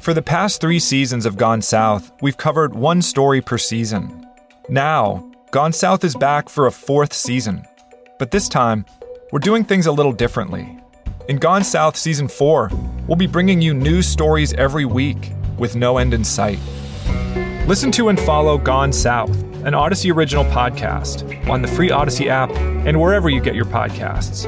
For the past 3 seasons of Gone South, we've covered one story per season. Now, Gone South is back for a 4th season. But this time, we're doing things a little differently. In Gone South Season 4, we'll be bringing you new stories every week with no end in sight. Listen to and follow Gone South, an Odyssey original podcast, on the free Odyssey app and wherever you get your podcasts.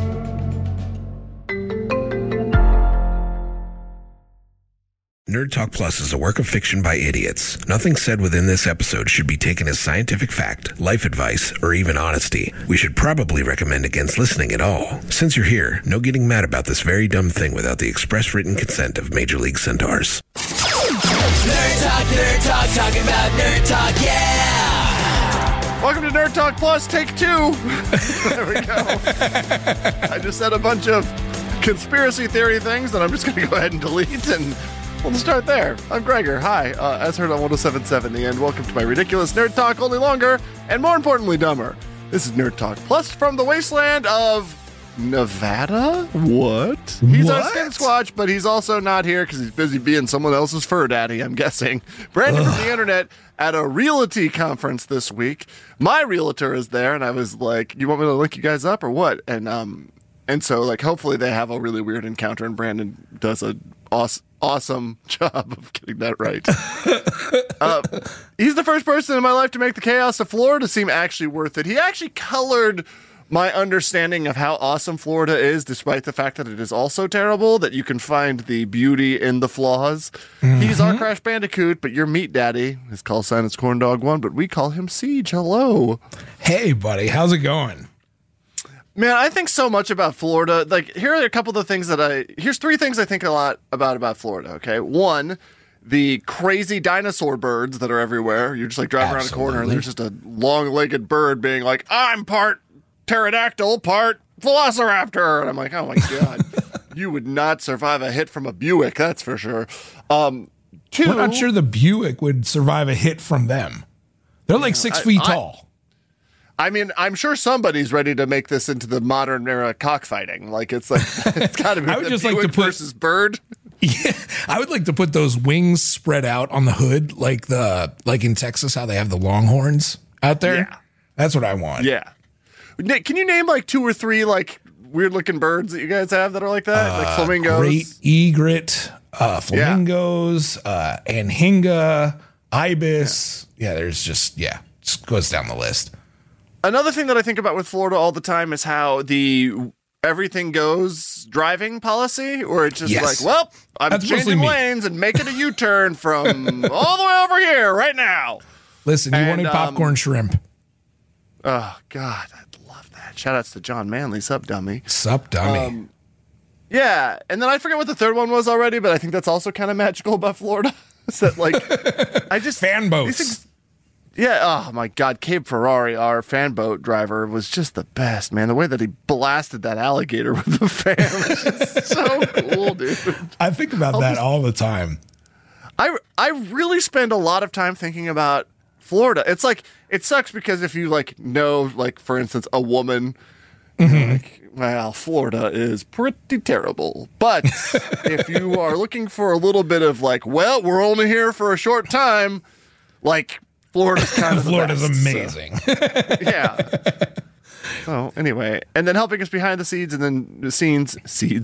Nerd Talk Plus is a work of fiction by idiots. Nothing said within this episode should be taken as scientific fact, life advice, or even honesty. We should probably recommend against listening at all. Since you're here, no getting mad about this very dumb thing without the express written consent of Major League Centaurs. Nerd Talk, talking about Nerd Talk, yeah! Welcome to Nerd Talk Plus, take 2. There we go. I just said a bunch of conspiracy theory things that I'm just going to go ahead and delete, and we'll start there. I'm Gregor. Hi, as heard on 107.7 and welcome to my ridiculous Nerd Talk, only longer, and more importantly, dumber. This is Nerd Talk Plus from the wasteland of Nevada? What? He's our Skin Squatch, but he's also not here because he's busy being someone else's fur daddy, I'm guessing. Brandon from the internet at a realty conference this week. My realtor is there, and I was like, you want me to link you guys up or what? And so, like, hopefully they have a really weird encounter, and Brandon does a awesome job of getting that right. He's the first person in my life to make the chaos of Florida seem actually worth it. He actually colored my understanding of how awesome Florida is, despite the fact that it is also terrible, that you can find the beauty in the flaws. Mm-hmm. He's our Crash Bandicoot, but your meat daddy. His call sign is Corndog1, but we call him Siege. Hello. Hey, buddy. How's it going? Man, I think so much about Florida. Like, here are a couple of the things here's 3 things I think a lot about Florida, okay? 1, the crazy dinosaur birds that are everywhere. You're just like driving around a corner and there's just a long-legged bird being like, I'm part pterodactyl, part velociraptor. And I'm like, oh my God, you would not survive a hit from a Buick, that's for sure. 2, we're not sure the Buick would survive a hit from them. They're like 6 feet tall. I mean, I'm sure somebody's ready to make this into the modern era cockfighting. Like, it's like, it's got to be the Buick versus bird. Yeah, I would like to put those wings spread out on the hood, like in Texas, how they have the Longhorns out there. Yeah. That's what I want. Yeah. Nick, can you name like 2 or 3 like weird looking birds that you guys have that are like that? Like flamingos? Great egret, flamingos, anhinga, ibis. Yeah, there's just goes down the list. Another thing that I think about with Florida all the time is how the everything goes driving policy, or it's just like, well, I'm changing lanes and making a U-turn from all the way over here right now. Listen, you wanted popcorn shrimp. Oh, God, I'd love that. Shout outs to John Manley, sup, dummy. Sup, dummy. Yeah, and then I forget what the third one was already, but I think that's also kind of magical about Florida. Is that, like, I just... Fan boats. These things, yeah, oh my God, Cabe Ferrari, our fan boat driver, was just the best, man. The way that he blasted that alligator with the fan was just so cool, dude. I think about that all the time. I really spend a lot of time thinking about Florida. It's like, it sucks because if you like know, like, for instance, a woman, you're like, well, Florida is pretty terrible. But if you are looking for a little bit of like, well, we're only here for a short time, like, Florida's kind of Florida's the best, amazing. So. Yeah. So anyway, and then helping us behind the scenes, and then the scenes,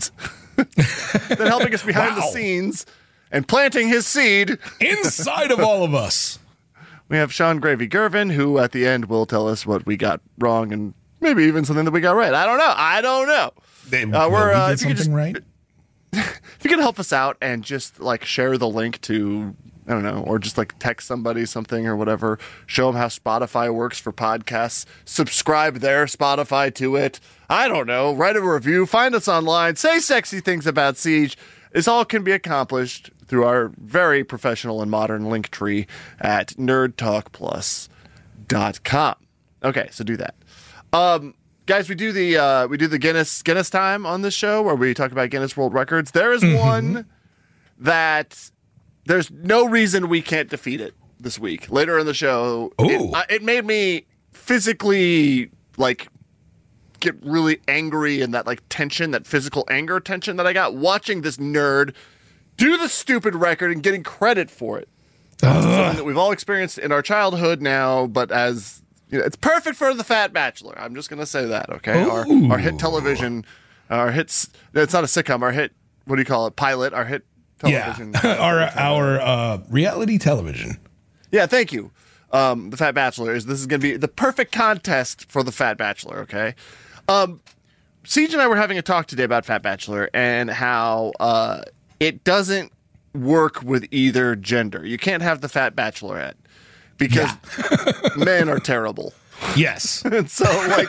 then helping us behind the scenes and planting his seed inside of all of us. We have Sean Gravy Gervin, who at the end will tell us what we got wrong and maybe even something that we got right. I don't know. We're get something right. If you could help us out and just like share the link to, I don't know, or just like text somebody something or whatever, show them how Spotify works for podcasts, subscribe their Spotify to it. I don't know, write a review, find us online, say sexy things about Siege. This all can be accomplished through our very professional and modern link tree at nerdtalkplus.com. Okay, so do that. Guys, we do the Guinness time on this show where we talk about Guinness World Records. There is one that there's no reason we can't defeat it this week. Later in the show, it made me physically like get really angry, and that like tension, that physical anger tension that I got watching this nerd do the stupid record and getting credit for it. Something that we've all experienced in our childhood now, but as it's perfect for The Fat Bachelor. I'm just gonna say that, okay? Our hit television, our hits. It's not a sitcom. Our hit. What do you call it? Pilot. Our hit television. Yeah, our reality television. Yeah, thank you. The Fat Bachelor this is going to be the perfect contest for The Fat Bachelor, okay? Siege and I were having a talk today about Fat Bachelor and how it doesn't work with either gender. You can't have the Fat Bachelorette because men are terrible. Yes. And so, like,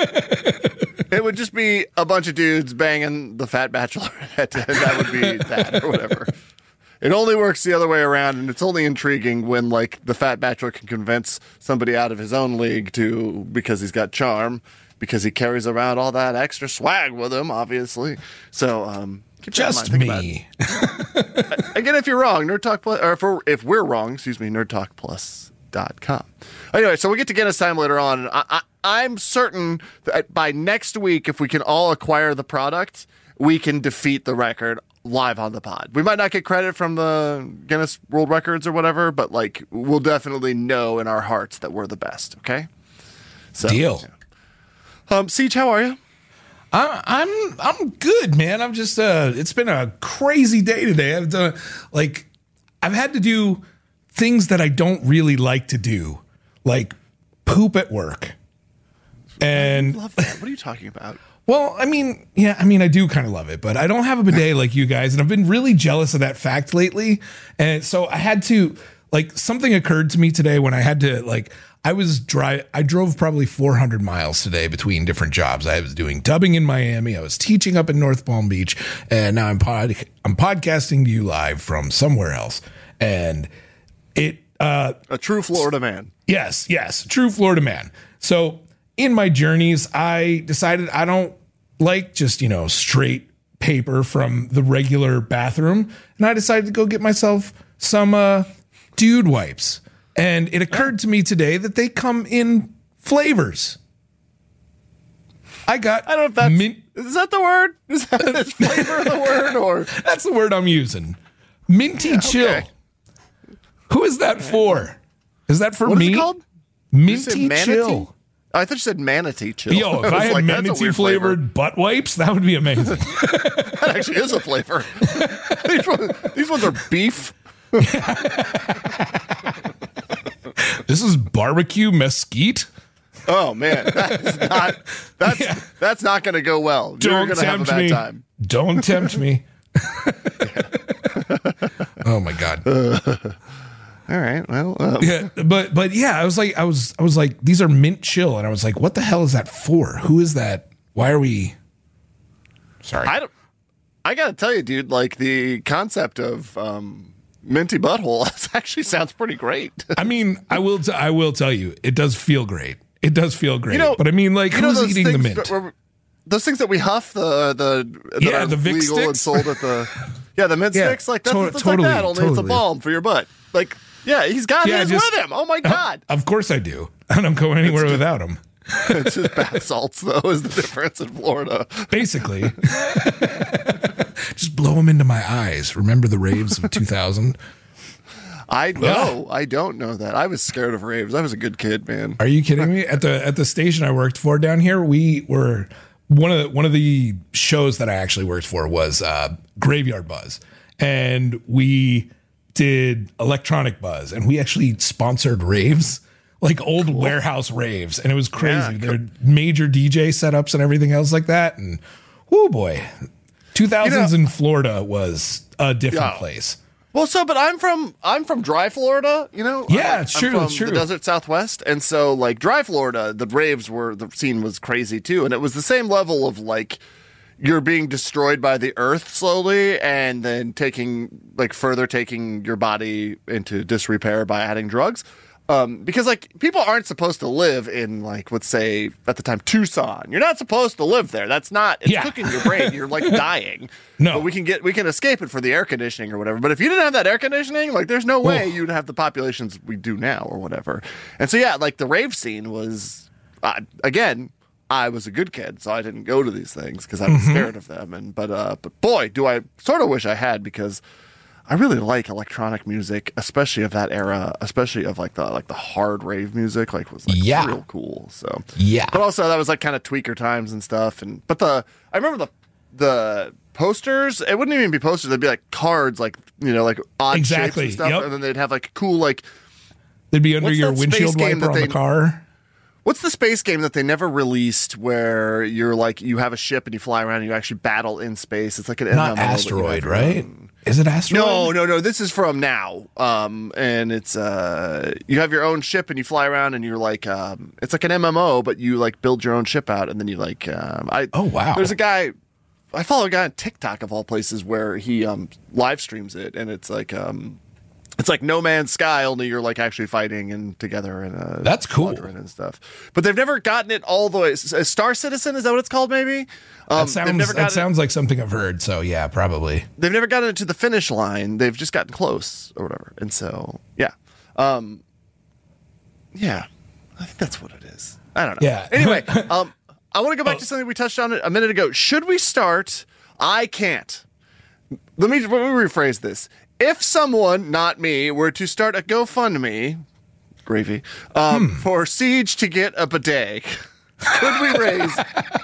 it would just be a bunch of dudes banging the Fat Bachelorette, and that would be that or whatever. It only works the other way around, and it's only intriguing when, like, the Fat Bachelor can convince somebody out of his own league because he's got charm, because he carries around all that extra swag with him, obviously. So, keep just that in mind. me. Again, if you're wrong, Nerd Talk Plus, or if we're wrong, nerdtalkplus.com. Anyway, so we get to Guinness time later on. I'm certain that by next week, if we can all acquire the product, we can defeat the record live on the pod. We might not get credit from the Guinness World Records or whatever, but like we'll definitely know in our hearts that we're the best. Okay. So, deal. Yeah. Siege, how are you? I'm good, man. I'm just it's been a crazy day today. I've had to do things that I don't really like to do, like poop at work. And I love that. What are you talking about? Well, I mean, I do kind of love it, but I don't have a bidet like you guys, and I've been really jealous of that fact lately. And so I had to, something occurred to me today when I had to, I drove probably 400 miles today between different jobs. I was doing dubbing in Miami, I was teaching up in North Palm Beach, and now I'm podcasting to you live from somewhere else. And a true Florida man. Yes, true Florida man. So in my journeys, I decided I don't like just, straight paper from the regular bathroom. And I decided to go get myself some dude wipes. And it occurred to me today that they come in flavors. I don't know if that's, is that the word? Is flavor the word? Or that's the word I'm using. Minty chill. Okay. Who is that for? Is that for what me? What is it called? Minty chill. Oh, I thought you said manatee chill. Yo, if I had manatee flavored butt wipes, that would be amazing. That actually is a flavor. These ones are beef. This is barbecue mesquite. Oh man, that's not going to go well. You're going to have a bad time. Don't tempt me. Oh my god. All right. Well, yeah, but yeah, I was like, these are mint chill, and I was like, what the hell is that for? Who is that? Why are we? Sorry, I gotta tell you, dude. Like the concept of minty butthole actually sounds pretty great. I mean, I will tell you, it does feel great. It does feel great. But I mean, like, who's eating the mint? Those things that we huff, the Vic legal sticks? And sold at the the mint sticks, like that's totally, like that. Only it's a balm for your butt. Like, yeah, he's got his with him. Oh my god! Of course I do. I don't go anywhere without him. It's just bath salts, though, is the difference in Florida. Basically, just blow them into my eyes. Remember the raves of 2000? I know. I don't know that. I was scared of raves. I was a good kid, man. Are you kidding me? At the station I worked for down here, we were one of the shows that I actually worked for was Graveyard Buzz, and we did Electronic Buzz, and we actually sponsored raves, like old warehouse raves, and it was crazy. There were major DJ setups and everything else like that, and whoo boy, 2000s in Florida was a different place. Well, but I'm from dry Florida, Yeah, it's true. I'm from it's true. the desert Southwest, and so like dry Florida, the scene was crazy too, and it was the same level of like you're being destroyed by the earth slowly, and then taking your body into disrepair by adding drugs. Because like people aren't supposed to live in like, let's say at the time, Tucson. You're not supposed to live there. That's not, it's cooking your brain. You're like dying. No, but we can escape it for the air conditioning or whatever. But if you didn't have that air conditioning, like there's no way you'd have the populations we do now or whatever. And so, yeah, like the rave scene was, again, I was a good kid, so I didn't go to these things because I was scared of them. But boy, do I sort of wish I had, because I really like electronic music, especially of that era, especially of like the hard rave music, like was like real cool. So but also that was like kind of tweaker times and stuff. I remember the posters. It wouldn't even be posters; they'd be like cards, like like odd shapes and stuff, and then they'd have like cool like they'd be under your windshield wiper on the car. What's the space game that they never released where you're like you have a ship and you fly around and you actually battle in space? It's like an not MMO Asteroid, right? Is it Asteroid? No. This is from now, and it's you have your own ship and you fly around and you're like it's like an MMO, but you like build your own ship out and then you like oh wow. There's a guy I follow a guy on TikTok of all places where he live streams it, and it's like No Man's Sky, only you're like actually fighting and together in a that's cool and stuff. But they've never gotten it all the way. Star Citizen, is that what it's called? Maybe that sounds like something I've heard. So yeah, probably they've never gotten it to the finish line. They've just gotten close or whatever. And so yeah, I think that's what it is. I don't know. Yeah. Anyway, I want to go back to something we touched on a minute ago. Should we start? I can't. Let me rephrase this. If someone, not me, were to start a GoFundMe, gravy, for Siege to get a bidet, could we raise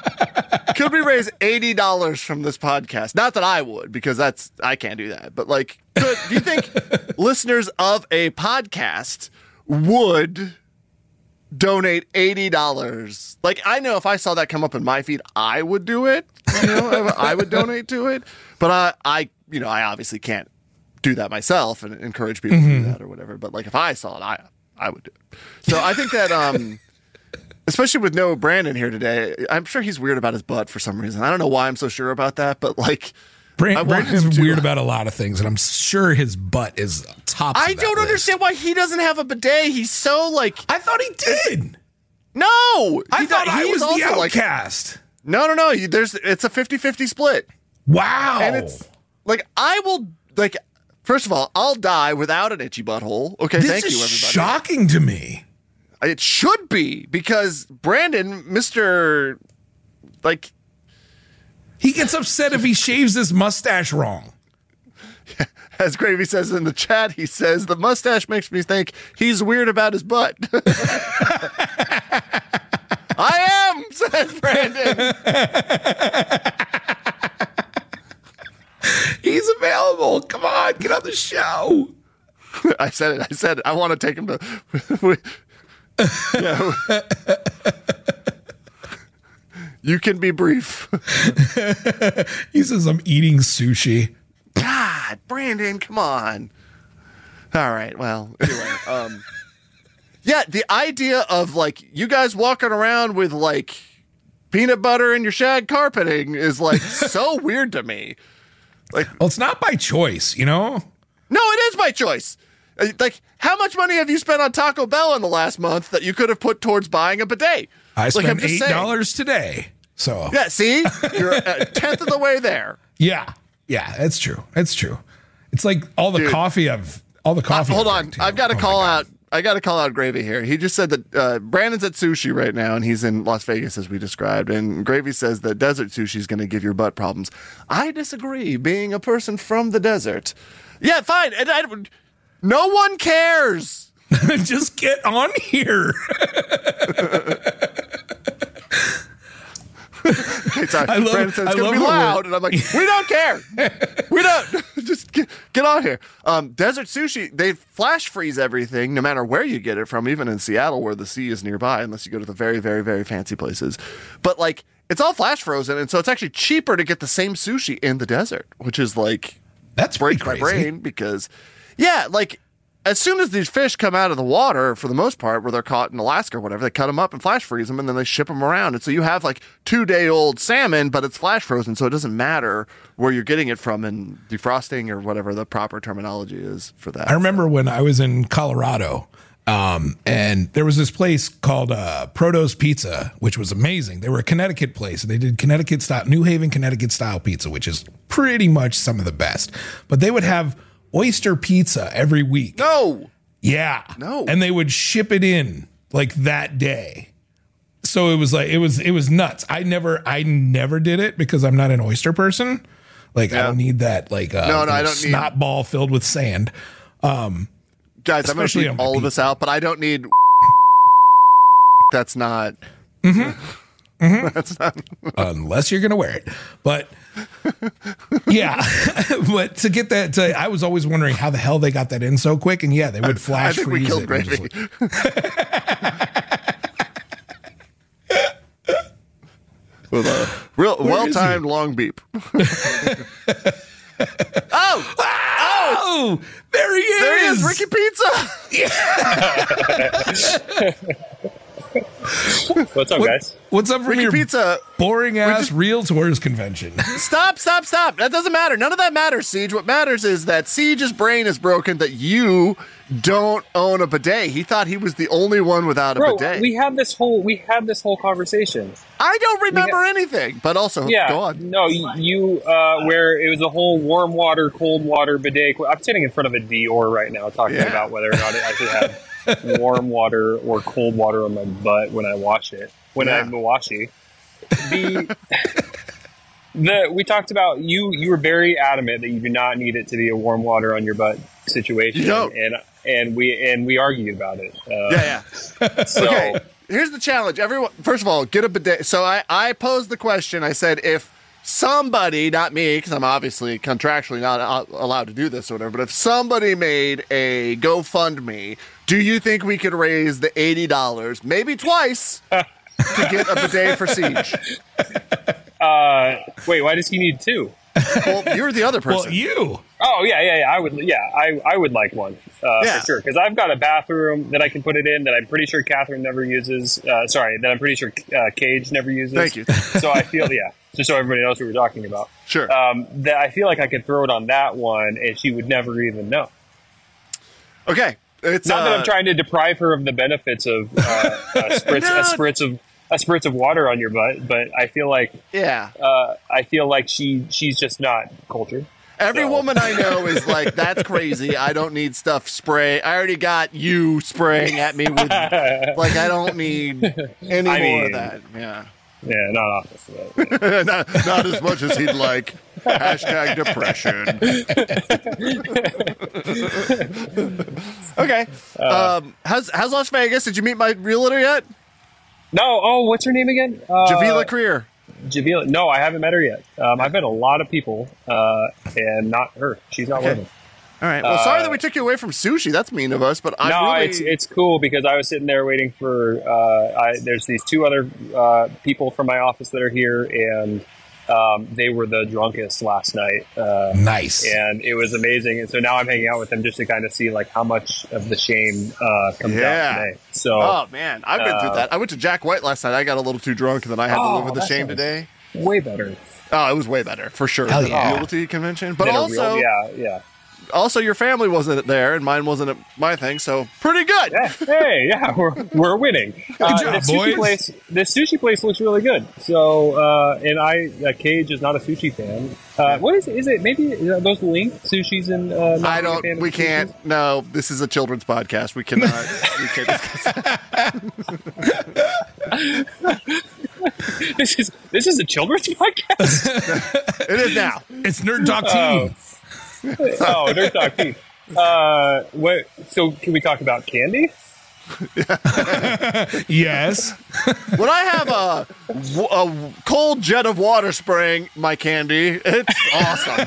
$80 from this podcast? Not that I would, because I can't do that. But like, do you think listeners of a podcast would donate $80? Like, I know if I saw that come up in my feed, I would do it. I would donate to it. But I obviously can't do that myself and encourage people to do that or whatever. But like, if I saw it, I would do it. So I think that, especially with no Brandon here today, I'm sure he's weird about his butt for some reason. I don't know why I'm so sure about that, but like, Brandon's weird about a lot of things, and I'm sure his butt is top. I don't understand why he doesn't have a bidet. He's so like. I thought he did. No, I thought I was the outcast. No. It's a 50-50 split. Wow. And it's like, I will like. First of all, I'll die without an itchy butthole. Okay, thank you, everybody. This is shocking to me. It should be, because Brandon, Mr. Like... He gets upset if he shaves his mustache wrong. As Gravy says in the chat, he says, the mustache makes me think he's weird about his butt. I am, says Brandon. He's available. Come on, get on the show. I said it. I want to take him to. You can be brief. He says, I'm eating sushi. God, Brandon, come on. All right. Well, anyway. Yeah, the idea of like you guys walking around with like peanut butter in your shag carpeting is like so weird to me. Like, well, it's not by choice, No, it is by choice. Like, how much money have you spent on Taco Bell in the last month that you could have put towards buying a bidet? I spent $8 today. So yeah, see, you're a tenth of the way there. Yeah, it's true. It's true. It's like all the coffee. Hold on, I've got to call out. I got to call out Gravy here. He just said that Brandon's at sushi right now, and he's in Las Vegas, as we described. And Gravy says that desert sushi is going to give your butt problems. I disagree, being a person from the desert. Yeah, fine. And no one cares. Just get on here. Okay, sorry. Brandon said it's going to be loud, and I'm like, we don't care. We don't. Just get on here. Desert sushi, they flash freeze everything, no matter where you get it from, even in Seattle, where the sea is nearby, unless you go to the very, very, very fancy places. But like, it's all flash frozen, and so it's actually cheaper to get the same sushi in the desert, which is like, that's breaks my brain because, yeah, like, as soon as these fish come out of the water, for the most part, where they're caught in Alaska or whatever, they cut them up and flash freeze them, and then they ship them around. And so you have like 2-day-old salmon, but it's flash frozen, so it doesn't matter where you're getting it from in defrosting or whatever the proper terminology is for that. I remember when I was in Colorado, and there was this place called Proto's Pizza, which was amazing. They were a Connecticut place, and they did Connecticut style, New Haven, Connecticut style pizza, which is pretty much some of the best. But they would have oyster pizza every week. No. Yeah. No. And they would ship it in like that day. So it was like it was nuts. I never did it because I'm not an oyster person, Like I don't need that like no, I don't snot need ball filled with sand. Guys, I'm going to Especially keep on my all of pizza. this out, but I don't need. That's not. That's not. Unless you're gonna wear it, but yeah, but to get that, I was always wondering how the hell they got that in so quick, and yeah, they would I flash think we freeze killed it. and just Gravy. With a real well-timed long beep. Oh, there he is! There he is, Ricky Pizza. What's up, guys? What's up from Ricky your Pizza. boring ass realtors convention? Stop. That doesn't matter. None of that matters, Siege. What matters is that Siege's brain is broken that you don't own a bidet. He thought he was the only one without a Bro, bidet. we had this whole conversation. I don't remember anything, but also, Yeah, go on. no, you where it was a whole warm water, cold water bidet. I'm sitting in front of a Dior right now talking about whether or not I should have warm water or cold water on my butt when I wash it. When I'm washy. We talked about you were very adamant that you do not need it to be a warm water on your butt situation. You don't. And we argued about it. So, Okay, here's the challenge. Everyone, first of all, get a bidet. So I posed the question. I said, if somebody, not me, because I'm obviously contractually not allowed to do this or whatever, but if somebody made a GoFundMe, do you think we could raise the $80, maybe twice, to get a bidet for Siege? wait, why does he need two? Well, you're the other person. Well, you. Oh yeah. I would like one for sure, because I've got a bathroom that I can put it in that I'm pretty sure Catherine never uses. That I'm pretty sure Cage never uses. Thank you. So I feel just so everybody knows what we're talking about. Sure. That I feel like I could throw it on that one and she would never even know. Okay. It's Not that I'm trying to deprive her of the benefits of a spritz of water on your butt, but I feel like she's just not cultured. Every So. woman I know is like, that's crazy. I don't need stuff spray. I already got you spraying at me with, like, I don't need any more of that. Yeah. Yeah, not obviously. not as much as he'd like. Hashtag depression. Okay. How's Las Vegas? Did you meet my realtor yet? No. Oh, what's her name again? Javila Creer. Javila. No, I haven't met her yet. I've met a lot of people, and not her. She's not one of them. All right. Well, sorry that we took you away from sushi. That's mean of us, but it's cool because I was sitting there waiting for. There's these two other people from my office that are here, and they were the drunkest last night. Nice. And it was amazing. And so now I'm hanging out with them just to kind of see like how much of the shame comes out today. So, oh man, I've been through that. I went to Jack White last night. I got a little too drunk, and then I had to live with the shame today. Way better. Oh, it was way better for sure. Hell than yeah. the realty convention, but Than a also, yeah. Also, your family wasn't there, and mine wasn't at my thing, so pretty good. Yeah, hey, yeah, we're winning. Good job, boys. This sushi place looks really good. So, and Cage is not a sushi fan. What is it? Is it maybe those Link sushis and? I don't. We can't. No, this is a children's podcast. We cannot. We can't discuss. This is a children's podcast. It is now. It's Nerd Talk Team. Oh, Nerd Talk Team. What? So, can we talk about candy? Yes. When I have a cold jet of water spraying my candy, it's awesome.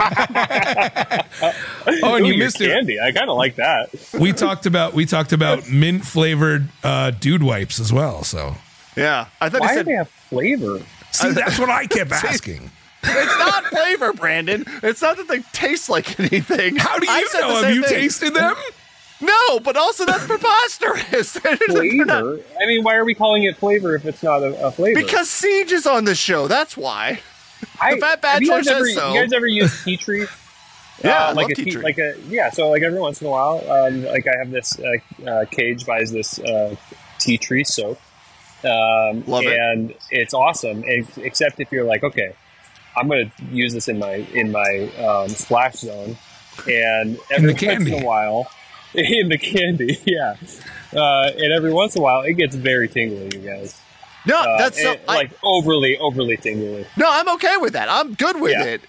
Oh, and Ooh, you your missed it. candy. I kind of like that. We talked about mint flavored dude wipes as well. So Yeah, I thought Why he do said they have flavor? see, that's what I kept asking. it's not flavor, Brandon. It's not that they taste like anything. How do I you said the know? Have same you thing. tasted them? No, but also that's preposterous. They're not- Flavor? I mean, why are we calling it flavor if it's not a flavor? because Siege is on the show. That's why. The Fat have you Bachelor guys ever, says so. You guys ever use tea tree? Yeah, I like love a tea tree. So like every once in a while, like I have this Cage buys this tea tree soap, Love it. and it's awesome. Except if you're like, okay, I'm going to use this in my splash zone, and every once candy. in a while, in the candy, yeah, and every once in a while, it gets very tingly, you guys. No, that's so. like overly tingly. No, I'm okay with that. I'm good with Yeah. it.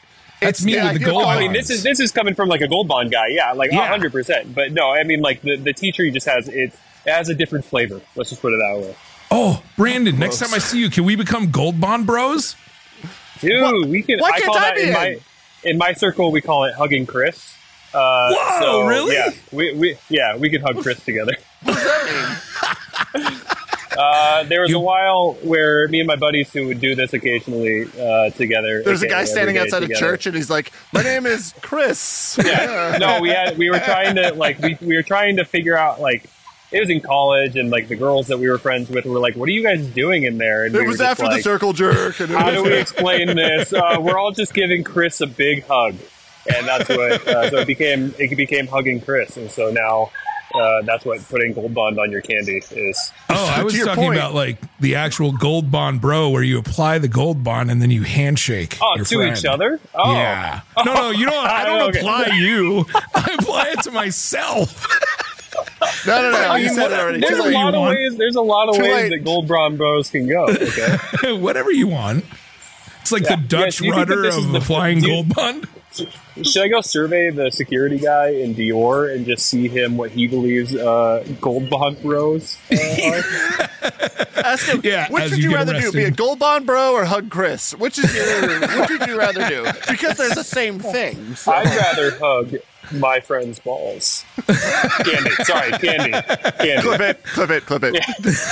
That's me the with the idea gold of- I mean, bonds. this is coming from like a Gold Bond guy, yeah, like Yeah. 100%. But no, I mean, like the tea tree just it has a different flavor. Let's just put it that way. Oh, Brandon, next time I see you, can we become Gold Bond bros? Dude, we can. why I can't call I that be in my circle. We call it hugging Chris. Whoa, So, really? Yeah, we could hug Chris together. What does that mean? There was a while where me and my buddies who would do this occasionally together. There's a aka guy every standing day outside together. a church, and he's like, "My name is Chris." Yeah. No, we were trying to we were trying to figure out like it was in college, and like the girls that we were friends with were like, "What are you guys doing in there?" And It we was were just after the like, circle jerk. And it How was- do we explain this? We're all just giving Chris a big hug, and that's what. So it became hugging Chris, and so now that's what putting Gold Bond on your candy is. Oh, I was To your talking point- about like the actual Gold Bond bro, where you apply the Gold Bond and then you handshake. Oh, your to friend. each other? Oh. Yeah. No, you don't. I don't Okay. apply you. I apply it to myself. No. You mean, said it already. There's Too a late. lot of want. ways. There's a lot of Too ways late. that Gold Bond bros can go. Okay. Whatever you want. It's like Yeah. the Dutch Yeah, do you think that rudder this is of the- applying do you- Gold Bond. Should I go survey the security guy in Dior and just see him what he believes Gold Bond bros are? Ask him, Yeah, which as would you you get rather do? arrested. Be a Gold Bond bro or hug Chris? Which would you rather do? Because they're the same thing. So. I'd rather hug my friend's balls. Candy. Sorry, candy. Candy. Clip it.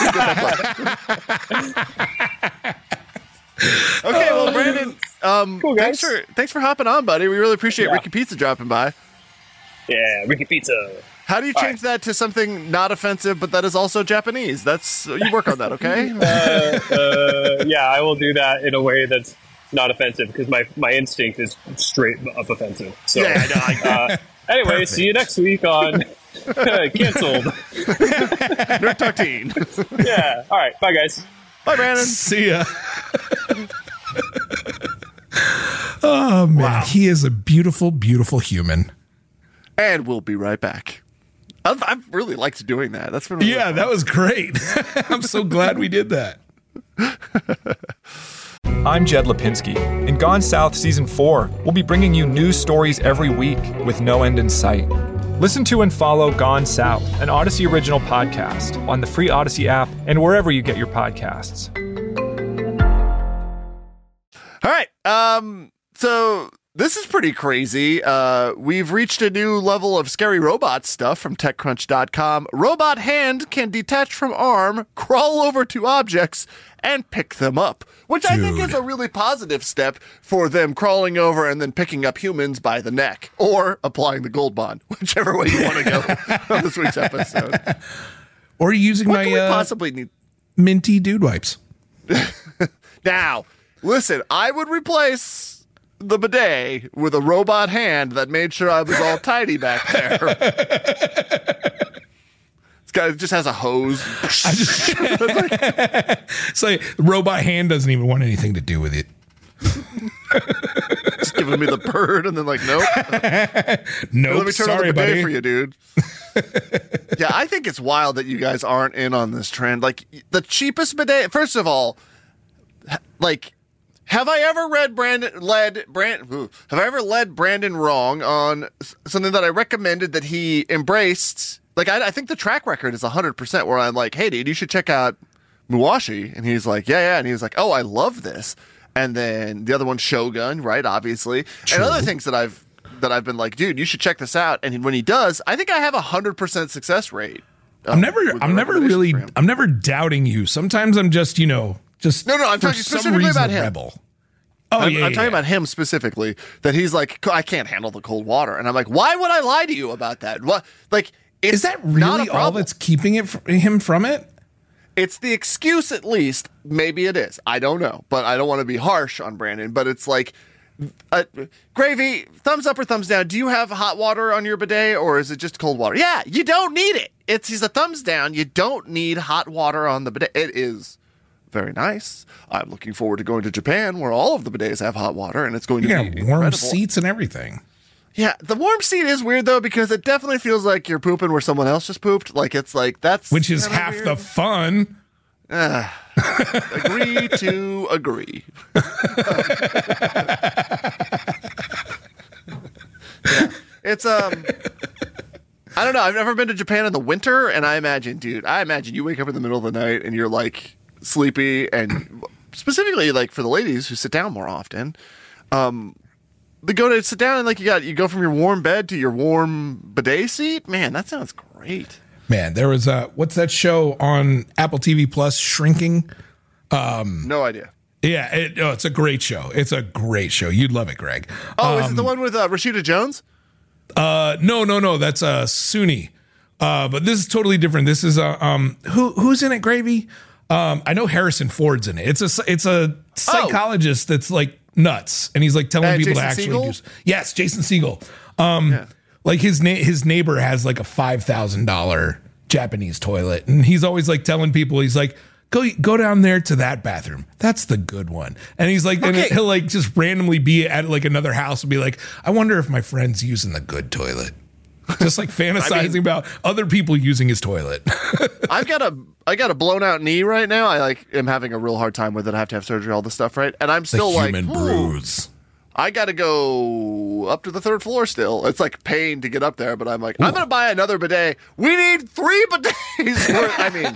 Okay, well, Brandon, Cool, guys. thanks for hopping on, buddy. We really appreciate Yeah. Ricky Pizza dropping by. Yeah, Ricky Pizza. How do you change that to something not offensive, but that is also Japanese? You work on that, okay? Yeah, I will do that in a way that's not offensive because my instinct is straight up offensive. So, Yeah, I know. anyway, see you next week on Canceled. Nerd Talk Teen. Yeah. All right. Bye, guys. Bye, Brandon. See ya. Oh man, he is a beautiful, beautiful human. And we'll be right back. I've really liked doing that. That's been really Yeah, fun. that was great. I'm so glad we did that. I'm Jed Lipinski. In Gone South Season 4, we'll be bringing you news stories every week with no end in sight. Listen to and follow Gone South, an Odyssey original podcast, on the free Odyssey app and wherever you get your podcasts. All right. So this is pretty crazy. We've reached a new level of scary robot stuff from TechCrunch.com. Robot hand can detach from arm, crawl over to objects, and pick them up, which I think is a really positive step for them crawling over and then picking up humans by the neck or applying the Gold Bond, whichever way you want to go on this week's episode. Or using What can we my possibly need? minty dude wipes. Now, listen, I would replace the bidet with a robot hand that made sure I was all tidy back there. It just has a hose. It's like robot hand doesn't even want anything to do with it. Just giving me the bird and then like, nope. Nope, Let me turn on sorry, the bidet buddy. for you, dude. Yeah, I think it's wild that you guys aren't in on this trend. Like, the cheapest bidet, first of all, like, have I ever led Brandon wrong on something that I recommended that he embraced? Like, I think the track record is 100% where I'm like, hey, dude, you should check out Muwashi. And he's like, yeah. And he was like, oh, I love this. And then the other one, Shogun, right? Obviously. And other things that I've been like, dude, you should check this out. And when he does, I think I have 100% success rate. I'm never doubting you. Sometimes I'm just, No, I'm for talking some specifically reason about him. rebel. Oh, I'm yeah, talking about him specifically, that he's like, I can't handle the cold water. And I'm like, why would I lie to you about that? What? Like, it's Is that not really a all problem. that's keeping him from it? It's the excuse, at least. Maybe it is. I don't know. But I don't want to be harsh on Brandon. But it's like, Gravy, thumbs up or thumbs down. Do you have hot water on your bidet, or is it just cold water? Yeah, you don't need it. He's a thumbs down. You don't need hot water on the bidet. It is very nice. I'm looking forward to going to Japan, where all of the bidets have hot water, and it's going to You be got warm incredible. seats and everything. Yeah, the warm seat is weird though, because it definitely feels like you're pooping where someone else just pooped. Like, it's like, that's Which is kinda half weird. the fun. Agree to agree. It's I don't know. I've never been to Japan in the winter, and I imagine you wake up in the middle of the night and you're like sleepy, and specifically like for the ladies who sit down more often, they go to sit down and like you go from your warm bed to your warm bidet seat. Man, that sounds great. Man, there was what's that show on Apple TV Plus, Shrinking? No idea. Yeah, it's a great show. It's a great show. You'd love it, Greg. Is it the one with Rashida Jones? No. That's Sunni. But this is totally different. This is who's in it, Gravy? I know Harrison Ford's in it. It's a psychologist that's like nuts, and he's like telling people Jason to actually Segel? use. Yes, Jason Segel. Like his neighbor has like a $5,000 Japanese toilet, and he's always like telling people, he's like, go down there to that bathroom. That's the good one. And he's like, and he'll like just randomly be at like another house and be like, I wonder if my friend's using the good toilet. Just like fantasizing about other people using his toilet. I got a blown out knee right now. I like am having a real hard time with it. I have to have surgery, all this stuff, right? And I'm still like, human bruise. I got to go up to the third floor still. It's like pain to get up there, but I'm like, I'm going to buy another bidet. We need 3 bidets. I mean,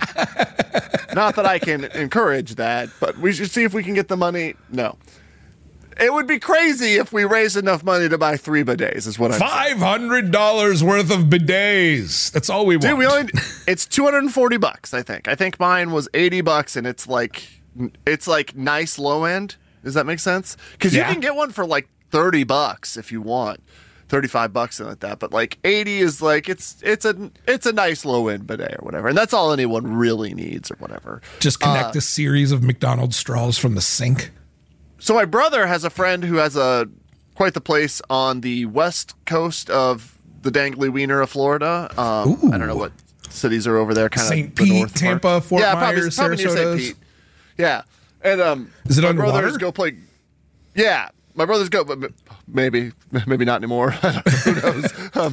not that I can encourage that, but we should see if we can get the money. No. It would be crazy if we raised enough money to buy 3 bidets, is what I'm saying. $500 worth of bidets. That's all we want. Dude, it's $240, I think. I think mine was $80, and it's like nice low end. Does that make sense? Because you can get one for like $30 if you want, $35 something like that. But like 80 is like it's a nice low end bidet or whatever, and that's all anyone really needs or whatever. Just connect a series of McDonald's straws from the sink. So my brother has a friend who has quite the place on the west coast of the dangly wiener of Florida. I don't know what cities are over there. Kind of St. Pete, Tampa, Fort Myers, probably near St. Pete. Yeah. And is it my underwater? brothers go play. Yeah, my brothers go, but maybe not anymore. Who knows?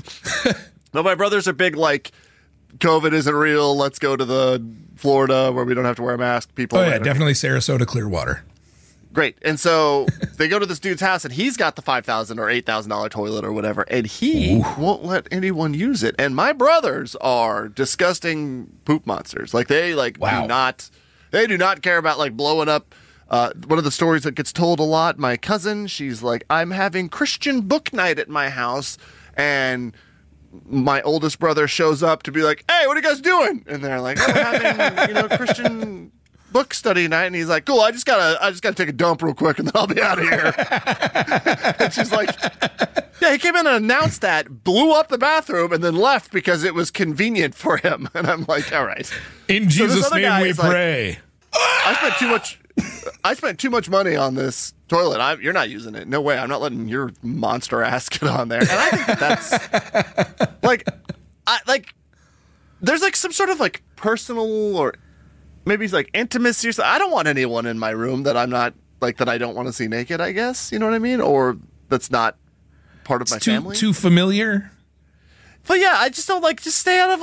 No, my brothers are big. Like, COVID isn't real. Let's go to the Florida where we don't have to wear a mask. People. Oh yeah, definitely Sarasota, Clearwater. Great. And so they go to this dude's house, and he's got the $5,000 or $8,000 toilet or whatever, and he won't let anyone use it. And my brothers are disgusting poop monsters. Like they do not care about like blowing up. One of the stories that gets told a lot, my cousin, she's like, I'm having Christian book night at my house, and my oldest brother shows up to be like, hey, what are you guys doing? And they're like, oh, we're having Christian book study night. And he's like, cool, I just gotta take a dump real quick and then I'll be out of here. And she's like, yeah, he came in and announced that, blew up the bathroom, and then left because it was convenient for him. And I'm like, all right. In Jesus' name we pray. I spent too much money on this toilet. You're not using it. No way. I'm not letting your monster ass get on there. And I think that's there's like some sort of like personal or maybe it's like intimacy or something. I don't want anyone in my room that I'm not like that I don't want to see naked, I guess. You know what I mean? Or that's not part of my family. Too familiar. But yeah, I just don't just stay out of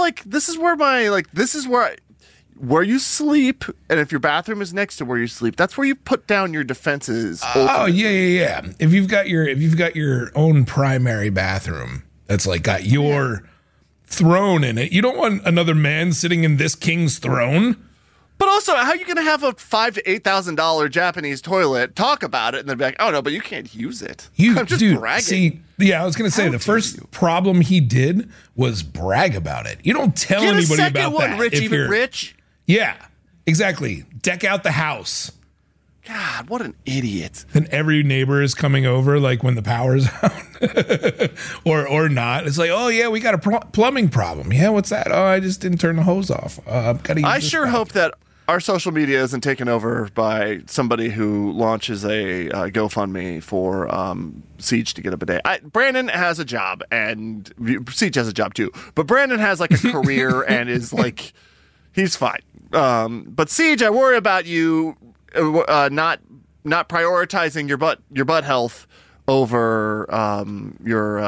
where you sleep, and if your bathroom is next to where you sleep, that's where you put down your defenses. Oh yeah. If you've got your own primary bathroom that's like got your throne in it, you don't want another man sitting in this king's throne. But also, how are you going to have a $5,000 to $8,000 Japanese toilet, talk about it, and then be like, oh no, but you can't use it. I'm just bragging. See, yeah, I was going to say the first problem he did was brag about it. You don't tell anybody about that. Rich, even rich. Yeah, exactly. Deck out the house. God, what an idiot. And every neighbor is coming over like when the power's out or not. It's like, oh yeah, we got a plumbing problem. Yeah, what's that? Oh, I just didn't turn the hose off. I sure hope that our social media isn't taken over by somebody who launches a GoFundMe for Siege to get a bidet. Brandon has a job, and Siege has a job too. But Brandon has like a career and is like, he's fine. But Siege, I worry about you not prioritizing your butt health over your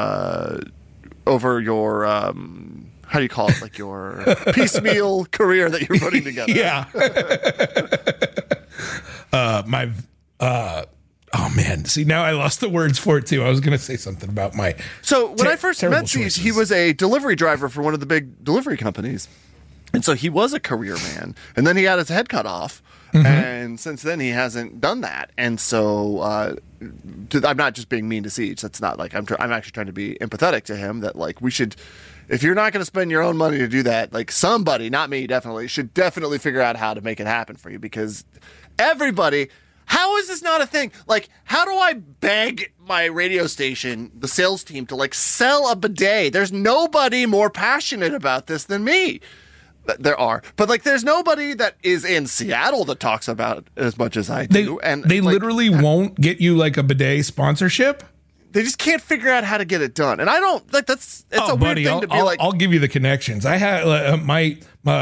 how do you call it, like your piecemeal career that you're putting together. Yeah. Oh man, see now I lost the words for it too. I was going to say something about my. So when I first terrible met Siege, choices. he was a delivery driver for one of the big delivery companies. And so he was a career man. And then he had his head cut off. And since then he hasn't done that. And so I'm not just being mean to Siege. That's not like I'm actually trying to be empathetic to him that like we should, if you're not going to spend your own money to do that, like somebody, not me definitely, should definitely figure out how to make it happen for you, because everybody, how is this not a thing? Like, how do I beg my radio station, the sales team, to like sell a bidet? There's nobody more passionate about this than me. There are, but like, there's nobody that is in Seattle that talks about it as much as I do. And they like, literally won't get you like a bidet sponsorship. they just can't figure out how to get it done. And I don't like it's a weird thing to be like. I'll give you the connections. I had my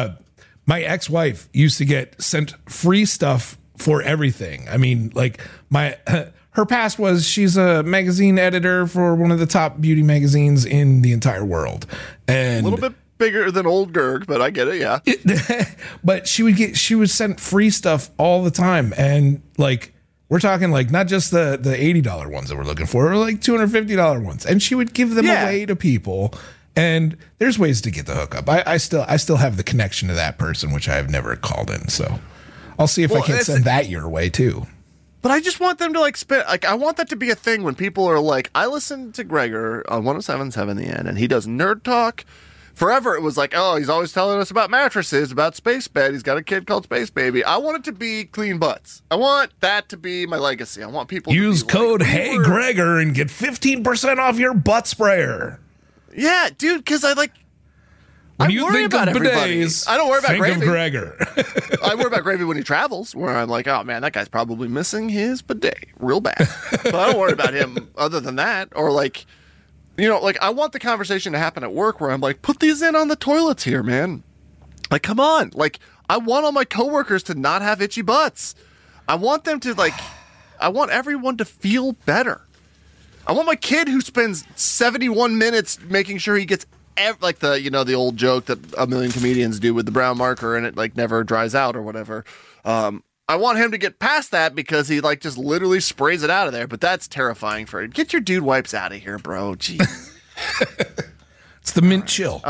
ex-wife used to get sent free stuff for everything. I mean, like her past was she's a magazine editor for one of the top beauty magazines in the entire world, and a little bit bigger than old Gerg, but I get it. Yeah. But she would send free stuff all the time. And like, we're talking like not just the $80 ones that we're looking for, or like $250 ones. And she would give them away to people. And there's ways to get the hookup. I still have the connection to that person, which I have never called in. So I'll see if I can send that your way too. But I just want them to like spit. Like, I want that to be a thing when people are like, I listen to Gregor on 107.7 The End, and he does nerd talk. Forever, it was like, oh, he's always telling us about mattresses, about Space Bed. He's got a kid called Space Baby. I want it to be clean butts. I want that to be my legacy. I want people use to be code like, Hey Gregor and get 15% off your butt sprayer. Yeah, dude, because I When you worry think about of everybody. bidets, I don't worry about think Gravy. of Gregor. I worry about Gravy when he travels, where I'm like, oh man, that guy's probably missing his bidet real bad. But I don't worry about him other than that. Or like, you know, like I want the conversation to happen at work where I'm like, put these in on the toilets here, man. Like, come on. Like, I want all my coworkers to not have itchy butts. I want them to like, I want everyone to feel better. I want my kid who spends 71 minutes making sure he gets like the old joke that a million comedians do with the brown marker and it like never dries out or whatever. I want him to get past that because he like just literally sprays it out of there. But that's terrifying for him. Get your dude wipes out of here, bro. Jeez. It's the mint chill.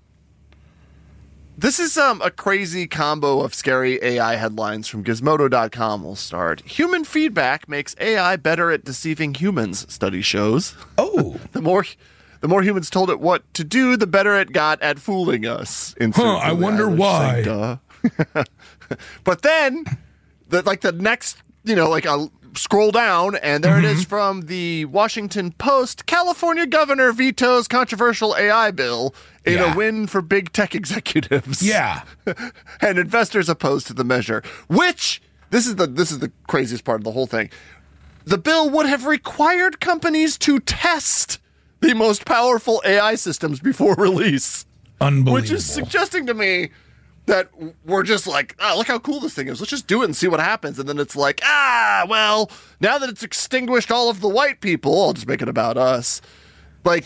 This is a crazy combo of scary AI headlines from Gizmodo.com. Will start. Human feedback makes AI better at deceiving humans, study shows. Oh. The more humans told it what to do, the better it got at fooling us. I wonder why. But then, the next, I'll scroll down, and there it is from the Washington Post. California governor vetoes controversial AI bill in a win for big tech executives. Yeah. And investors opposed to the measure, which, this is the craziest part of the whole thing. The bill would have required companies to test the most powerful AI systems before release. Unbelievable. Which is suggesting to me that we're just like, look how cool this thing is. Let's just do it and see what happens. And then it's like, well, now that it's extinguished all of the white people, I'll just make it about us. Like,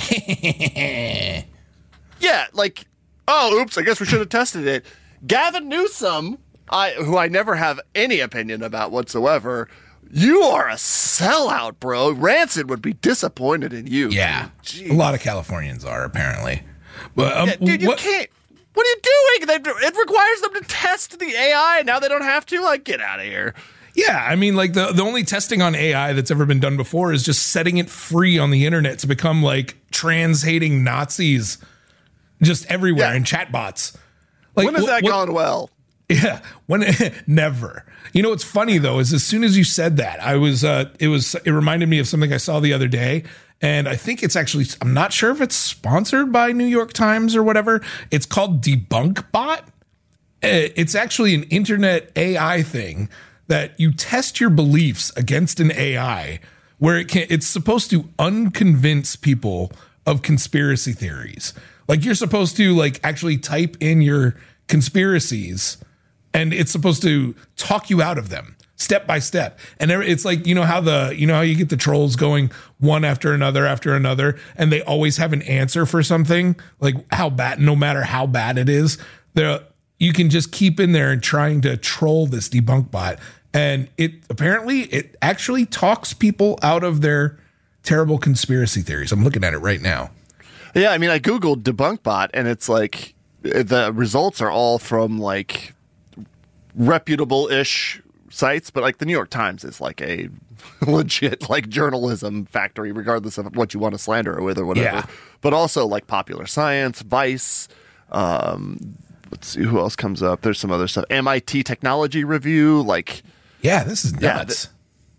yeah, like, oh, oops, I guess we should have tested it. Gavin Newsom, who I never have any opinion about whatsoever, you are a sellout, bro. Rancid would be disappointed in you. Yeah. Dude. A lot of Californians are, apparently. But dude, you can't. What are you doing? It requires them to test the AI. Now they don't have to? Like, get out of here. Yeah, I mean, like, the only testing on AI that's ever been done before is just setting it free on the internet to become, like, trans-hating Nazis just everywhere in chatbots. Like, when has that gone well? Yeah, never. You know what's funny though is as soon as you said that, it reminded me of something I saw the other day, and I think it's actually, I'm not sure if it's sponsored by New York Times or whatever. It's called DebunkBot. It's actually an internet AI thing that you test your beliefs against an AI, where it's supposed to unconvince people of conspiracy theories. Like, you're supposed to like actually type in your conspiracies, and it's supposed to talk you out of them step by step. And it's like, how you get the trolls going one after another, and they always have an answer for something, like how bad, no matter how bad it is, you can just keep in there and trying to troll this debunk bot. And it actually talks people out of their terrible conspiracy theories. I'm looking at it right now. Yeah, I mean, I Googled DebunkBot, and it's like the results are all from like reputable-ish sites, but like the New York Times is like a legit like journalism factory, regardless of what you want to slander it with or whatever. Yeah. But also like Popular Science, Vice. Let's see who else comes up. There's some other stuff. MIT Technology Review. Like, yeah, this is nuts.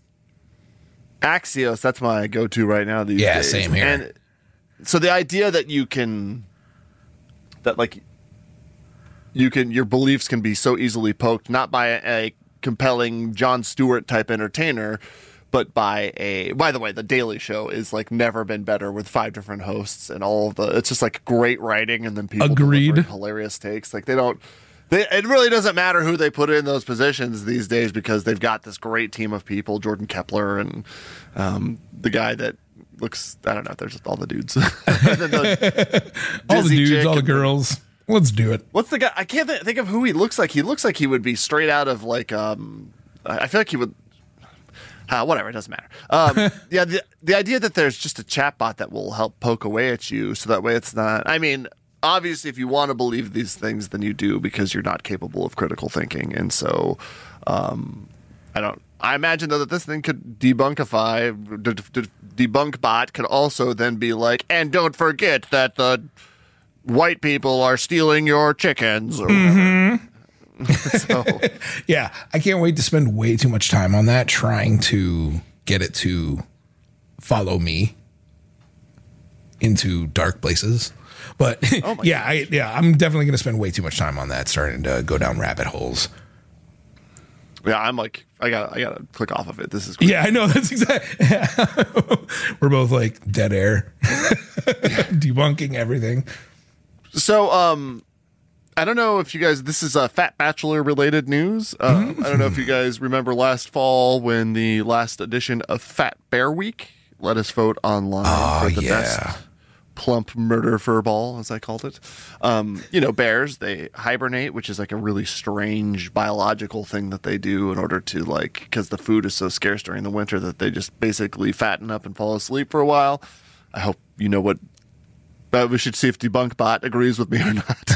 Axios. That's my go-to right now these days. Yeah, same here. And so the idea that your beliefs can be so easily poked, not by a compelling Jon Stewart type entertainer, but by the way, The Daily Show is like never been better with 5 different hosts and it's just like great writing, and then people delivering hilarious takes. Like it really doesn't matter who they put in those positions these days, because they've got this great team of people, Jordan Kepler and the guy that looks, I don't know, there's just all the dudes. All the dudes, all the girls. Let's do it. What's the guy? I can't think of who he looks like. He looks like he would be straight out of like, I feel like he would, whatever, it doesn't matter. Yeah, the idea that there's just a chatbot that will help poke away at you, so that way it's not, I mean, obviously if you want to believe these things, then you do, because you're not capable of critical thinking. And so, I imagine though that this thing could DebunkBot could also then be like, and don't forget that the white people are stealing your chickens or whatever. So, yeah, I can't wait to spend way too much time on that, trying to get it to follow me into dark places. But I'm definitely going to spend way too much time on that, starting to go down rabbit holes. Yeah, I'm like, I gotta click off of it. This is crazy. Yeah, I know, that's exactly. We're both like dead air, debunking everything. So, I don't know if you guys, this is Fat Bachelor related news. I don't know if you guys remember last fall when the last edition of Fat Bear Week let us vote online for the best plump murder furball, as I called it. Bears, they hibernate, which is like a really strange biological thing that they do in order to because the food is so scarce during the winter that they just basically fatten up and fall asleep for a while. I hope you know what. We should see if DebunkBot agrees with me or not.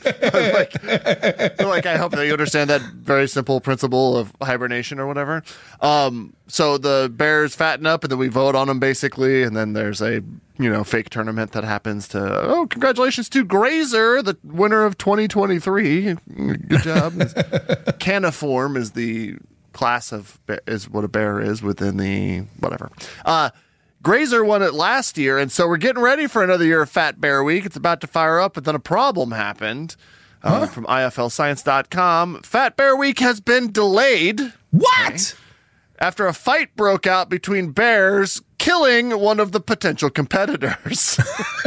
I hope that you understand that very simple principle of hibernation or whatever. So the bears fatten up, and then we vote on them basically, and then there's a fake tournament that happens to congratulations to Grazer, the winner of 2023. Good job. Caniform is the class of is what a bear is within the whatever. Grazer won it last year, and so we're getting ready for another year of Fat Bear Week. It's about to fire up, but then a problem happened. From IFLscience.com. Fat Bear Week has been delayed. What? Okay, after a fight broke out between bears, killing one of the potential competitors.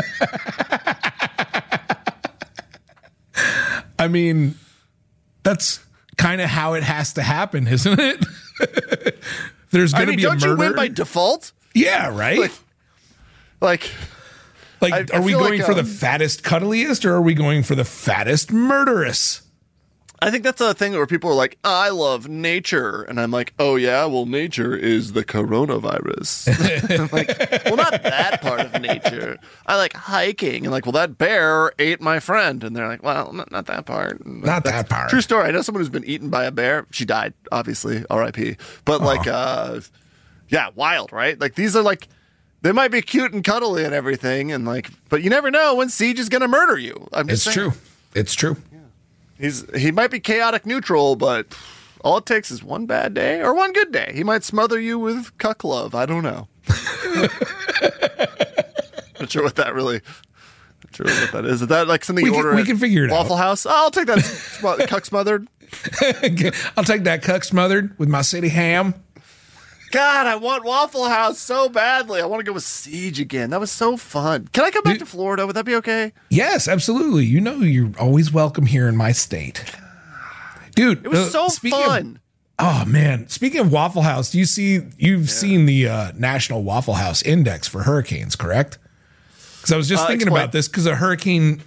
I mean, that's kind of how it has to happen, isn't it? There's going to be a murder. Don't you win by default? Yeah, right? Are we going for the fattest, cuddliest, or are we going for the fattest, murderous? I think that's a thing where people are like, I love nature. And I'm like, oh, yeah, well, nature is the coronavirus. I'm like, well, not that part of nature. I like hiking. And like, well, that bear ate my friend. And they're like, well, not that part. Not that part. True story. I know someone who's been eaten by a bear. She died, obviously, R.I.P. But wild, right? Like, these are like, they might be cute and cuddly and everything. And like, but you never know when Siege is going to murder you. It's true. It's true. He might be chaotic neutral, but all it takes is one bad day or one good day. He might smother you with cuck love. I don't know. Not sure what that is. Is that like something you order? We can figure it out. Waffle House. Oh, I'll take that cuck smothered. I'll take that cuck smothered with my city ham. God, I want Waffle House so badly. I want to go with Siege again. That was so fun. Can I come back to Florida? Would that be okay? Yes, absolutely. You're always welcome here in my state. Dude, it was so fun. Oh, man. Speaking of Waffle House, you've seen the National Waffle House Index for hurricanes, correct? Because I was just thinking about this because of Hurricane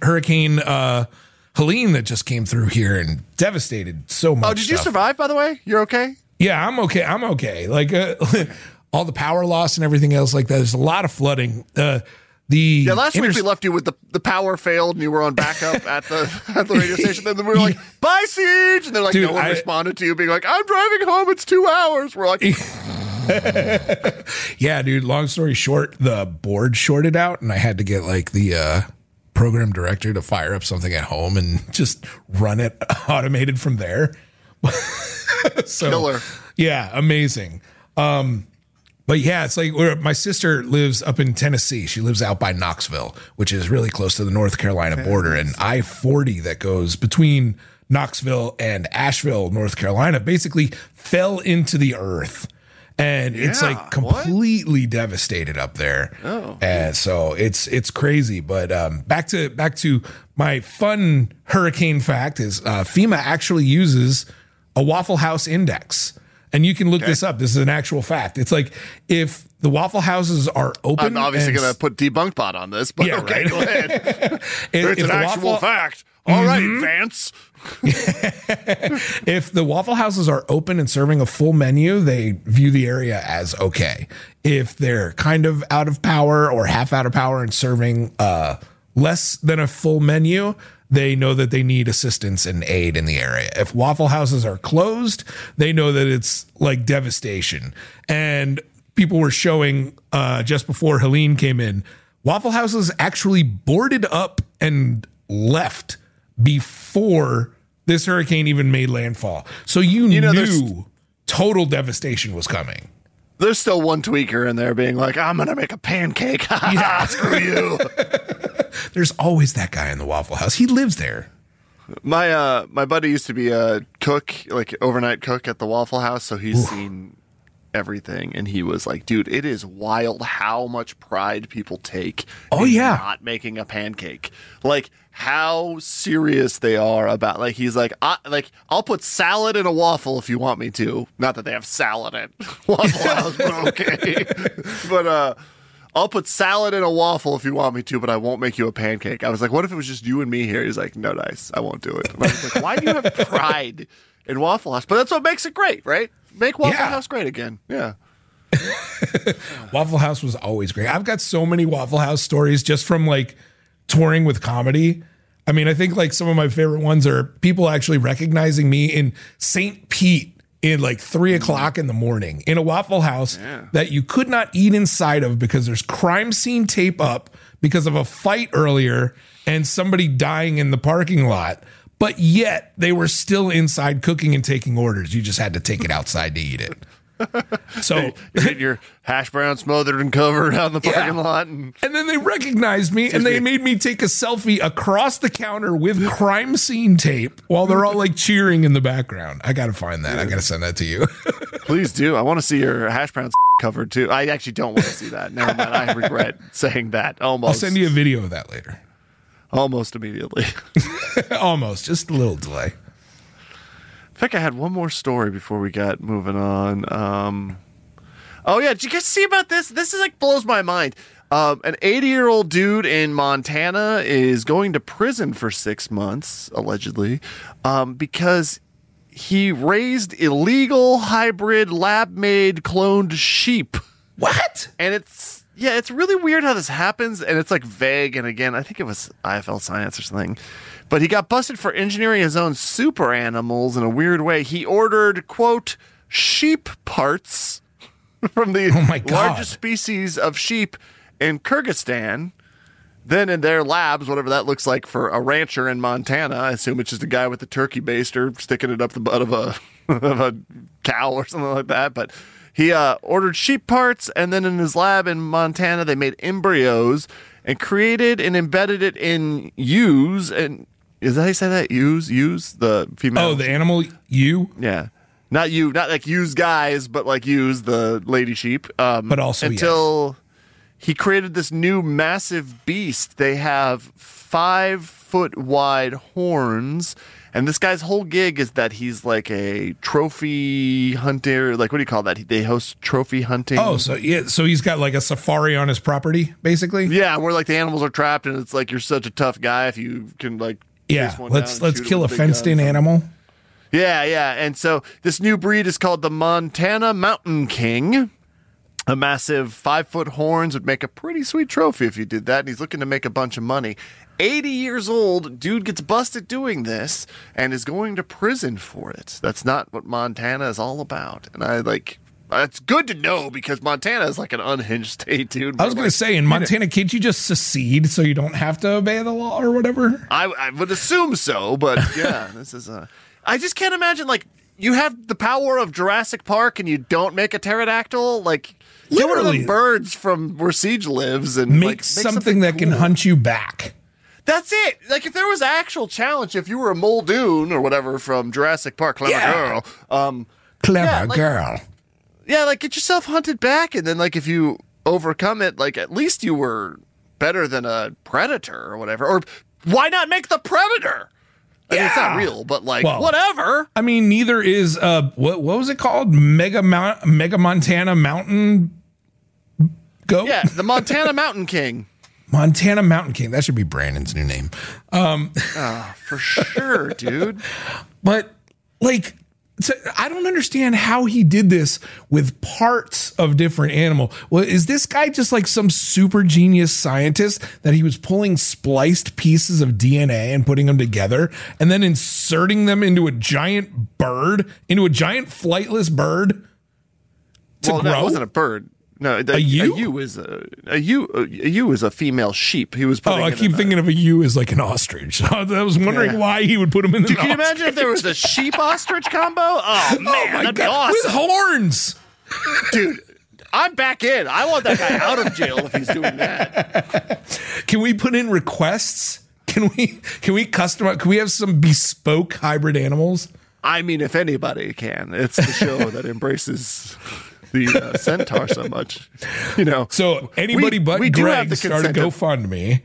Helene that just came through here and devastated so much. Oh, did you survive, by the way? You're okay? Yeah, I'm okay. I'm okay. Like all the power loss and everything else like that. There's a lot of flooding. Last week we left you with the power failed and you were on backup at the radio station. Then we were like, bye, Siege. And then like, dude, no one responded to you being like, I'm driving home. It's 2 hours. We're like, yeah, dude. Long story short, the board shorted out and I had to get like the program director to fire up something at home and just run it automated from there. So, killer. Yeah, amazing. But yeah, it's like my sister lives up in Tennessee. She lives out by Knoxville, which is really close to the North Carolina border. And I-40 that goes between Knoxville and Asheville, North Carolina, basically fell into the earth. And it's like completely devastated up there. Oh. And so it's crazy. But back to my fun hurricane fact is FEMA actually uses a Waffle House index. And you can look this up. This is an actual fact. It's like if the Waffle Houses are open. I'm obviously going to put Debunked Bot on this, but okay, right. Go ahead. It's an actual fact. All right, Vance. If the Waffle Houses are open and serving a full menu, they view the area as okay. If they're kind of out of power or half out of power and serving less than a full menu, they know that they need assistance and aid in the area. If Waffle Houses are closed, they know that it's like devastation. And people were showing just before Helene came in, Waffle Houses actually boarded up and left before this hurricane even made landfall. So you knew total devastation was coming. There's still one tweaker in there being like, I'm going to make a pancake. Yeah, screw you. There's always that guy in the Waffle House. He lives there. My buddy used to be a cook, like overnight cook at the Waffle House. So he's seen everything. And he was like, dude, it is wild how much pride people take in not making a pancake. Like how serious they are about, like, he's like, I'll put salad in a waffle if you want me to. Not that they have salad at Waffle House, but okay. But I'll put salad in a waffle if you want me to, but I won't make you a pancake. I was like, what if it was just you and me here? He's like, no dice, I won't do it. And I was like, why do you have pride in Waffle House? But that's what makes it great, right? Make Waffle House great again. Yeah. Waffle House was always great. I've got so many Waffle House stories just from like touring with comedy. I mean, I think like some of my favorite ones are people actually recognizing me in St. Pete in like 3 o'clock in the morning in a Waffle House that you could not eat inside of because there's crime scene tape up because of a fight earlier and somebody dying in the parking lot. But yet they were still inside cooking and taking orders. You just had to take it outside to eat it. So you're getting your hash brown smothered and covered out in the parking lot. And then they recognized me and they made me take a selfie across the counter with crime scene tape while they're all like cheering in the background. I got to find that. I got to send that to you. Please do. I want to see your hash browns covered too. I actually don't want to see that. Never mind. I regret saying that. Almost. I'll send you a video of that later. Almost immediately. Almost. Just a little delay. I think I had one more story before we got moving on. Oh, yeah. Did you guys see about this? This is like blows my mind. An 80-year-old dude in Montana is going to prison for 6 months, allegedly, because he raised illegal hybrid lab-made cloned sheep. What? And it's really weird how this happens. And it's like vague. And again, I think it was IFL Science or something. But he got busted for engineering his own super animals in a weird way. He ordered, quote, sheep parts from the largest species of sheep in Kyrgyzstan. Then in their labs, whatever that looks like for a rancher in Montana, I assume it's just a guy with a turkey baster sticking it up the butt of a cow or something like that. But he ordered sheep parts, and then in his lab in Montana, they made embryos and created and embedded it in ewes. And is that how you say that? Ewes, the female. Oh, the animal ewe? Yeah. Not like ewes guys, but like ewes, the lady sheep. But also, until he created this new massive beast. They have 5-foot wide horns. And this guy's whole gig is that he's like a trophy hunter. Like, what do you call that? They host trophy hunting. Oh, so he's got like a safari on his property, basically. Yeah, where like the animals are trapped, and it's like you're such a tough guy if you can like. Yeah, let's kill a fenced-in animal. Yeah. And so this new breed is called the Montana Mountain King. A massive 5-foot horns would make a pretty sweet trophy if you did that. And he's looking to make a bunch of money. 80 years old, dude gets busted doing this and is going to prison for it. That's not what Montana is all about. And it's good to know because Montana is like an unhinged state, dude. I was going to say, in Montana, can't you just secede so you don't have to obey the law or whatever? I would assume so, but yeah, I just can't imagine, like, you have the power of Jurassic Park and you don't make a pterodactyl? Like, get one of the birds from where Siege lives and make something that can hunt you back. That's it. Like, if there was actual challenge, if you were a Muldoon or whatever from Jurassic Park, clever girl. Yeah, like, get yourself hunted back, and then, like, if you overcome it, like, at least you were better than a predator or whatever. Or why not make the predator? I mean, it's not real, but, like, whatever. I mean, neither is, what was it called? Mega Montana Mountain Goat? Yeah, the Montana Mountain King. Montana Mountain King. That should be Brandon's new name. For sure, dude. But, like, I don't understand how he did this with parts of different animal. Well, is this guy just like some super genius scientist that he was pulling spliced pieces of DNA and putting them together and then inserting them into a giant bird, into a giant flightless bird to grow? No, it wasn't a bird. No, a ewe is a ewe is a female sheep. He was. I keep thinking of a ewe as like an ostrich. I was wondering why he would put him in. Can you imagine if there was a sheep ostrich combo? Oh man, that'd be awesome. With horns, dude. I'm back in. I want that guy out of jail if he's doing that. Can we put in requests? Can we customize? Can we have some bespoke hybrid animals? I mean, if anybody can, it's the show that embraces the centaur so much, you know. So anybody but Greg start a GoFundMe.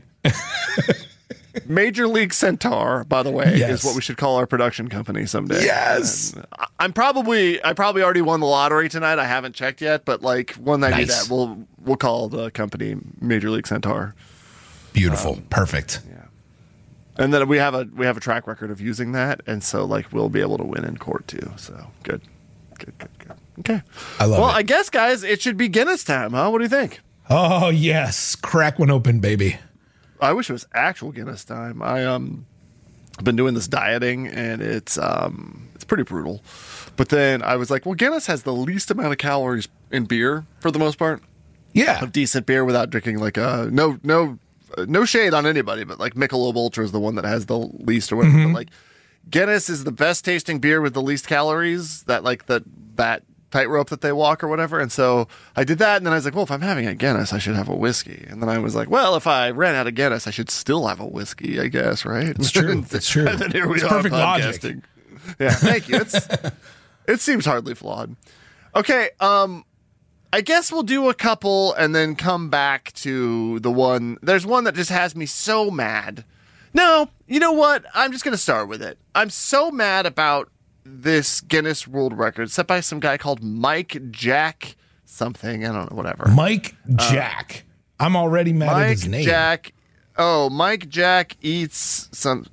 Major League Centaur, by the way, is what we should call our production company someday. Yes. I probably already won the lottery tonight. I haven't checked yet, but like when I do that, we'll call the company Major League Centaur. Beautiful. Perfect. Yeah. And then we have a track record of using that, and so like we'll be able to win in court too. So good. Okay. I love it. Well, I guess, guys, it should be Guinness time, huh? What do you think? Oh, yes. Crack one open, baby. I wish it was actual Guinness time. I've been doing this dieting, and it's pretty brutal. But then I was like, well, Guinness has the least amount of calories in beer for the most part. Yeah. Of decent beer without drinking like no shade on anybody, but like Michelob Ultra is the one that has the least or whatever. Mm-hmm. But like Guinness is the best tasting beer with the least calories, that tightrope that they walk or whatever. And so I did that, and then I was like, well, if I'm having a Guinness, I should have a whiskey. And then I was like, well, if I ran out of Guinness, I should still have a whiskey, I guess, right? It's true. It's true. And then here we it's are perfect podcasting. Logic. Yeah, thank you. It seems hardly flawed. Okay, I guess we'll do a couple and then come back to the one. There's one that just has me so mad. No, you know what? I'm just going to start with it. I'm so mad about this Guinness World Record set by some guy called Mike Jack something. I don't know, whatever. Mike Jack. I'm already mad at his name. Mike Jack eats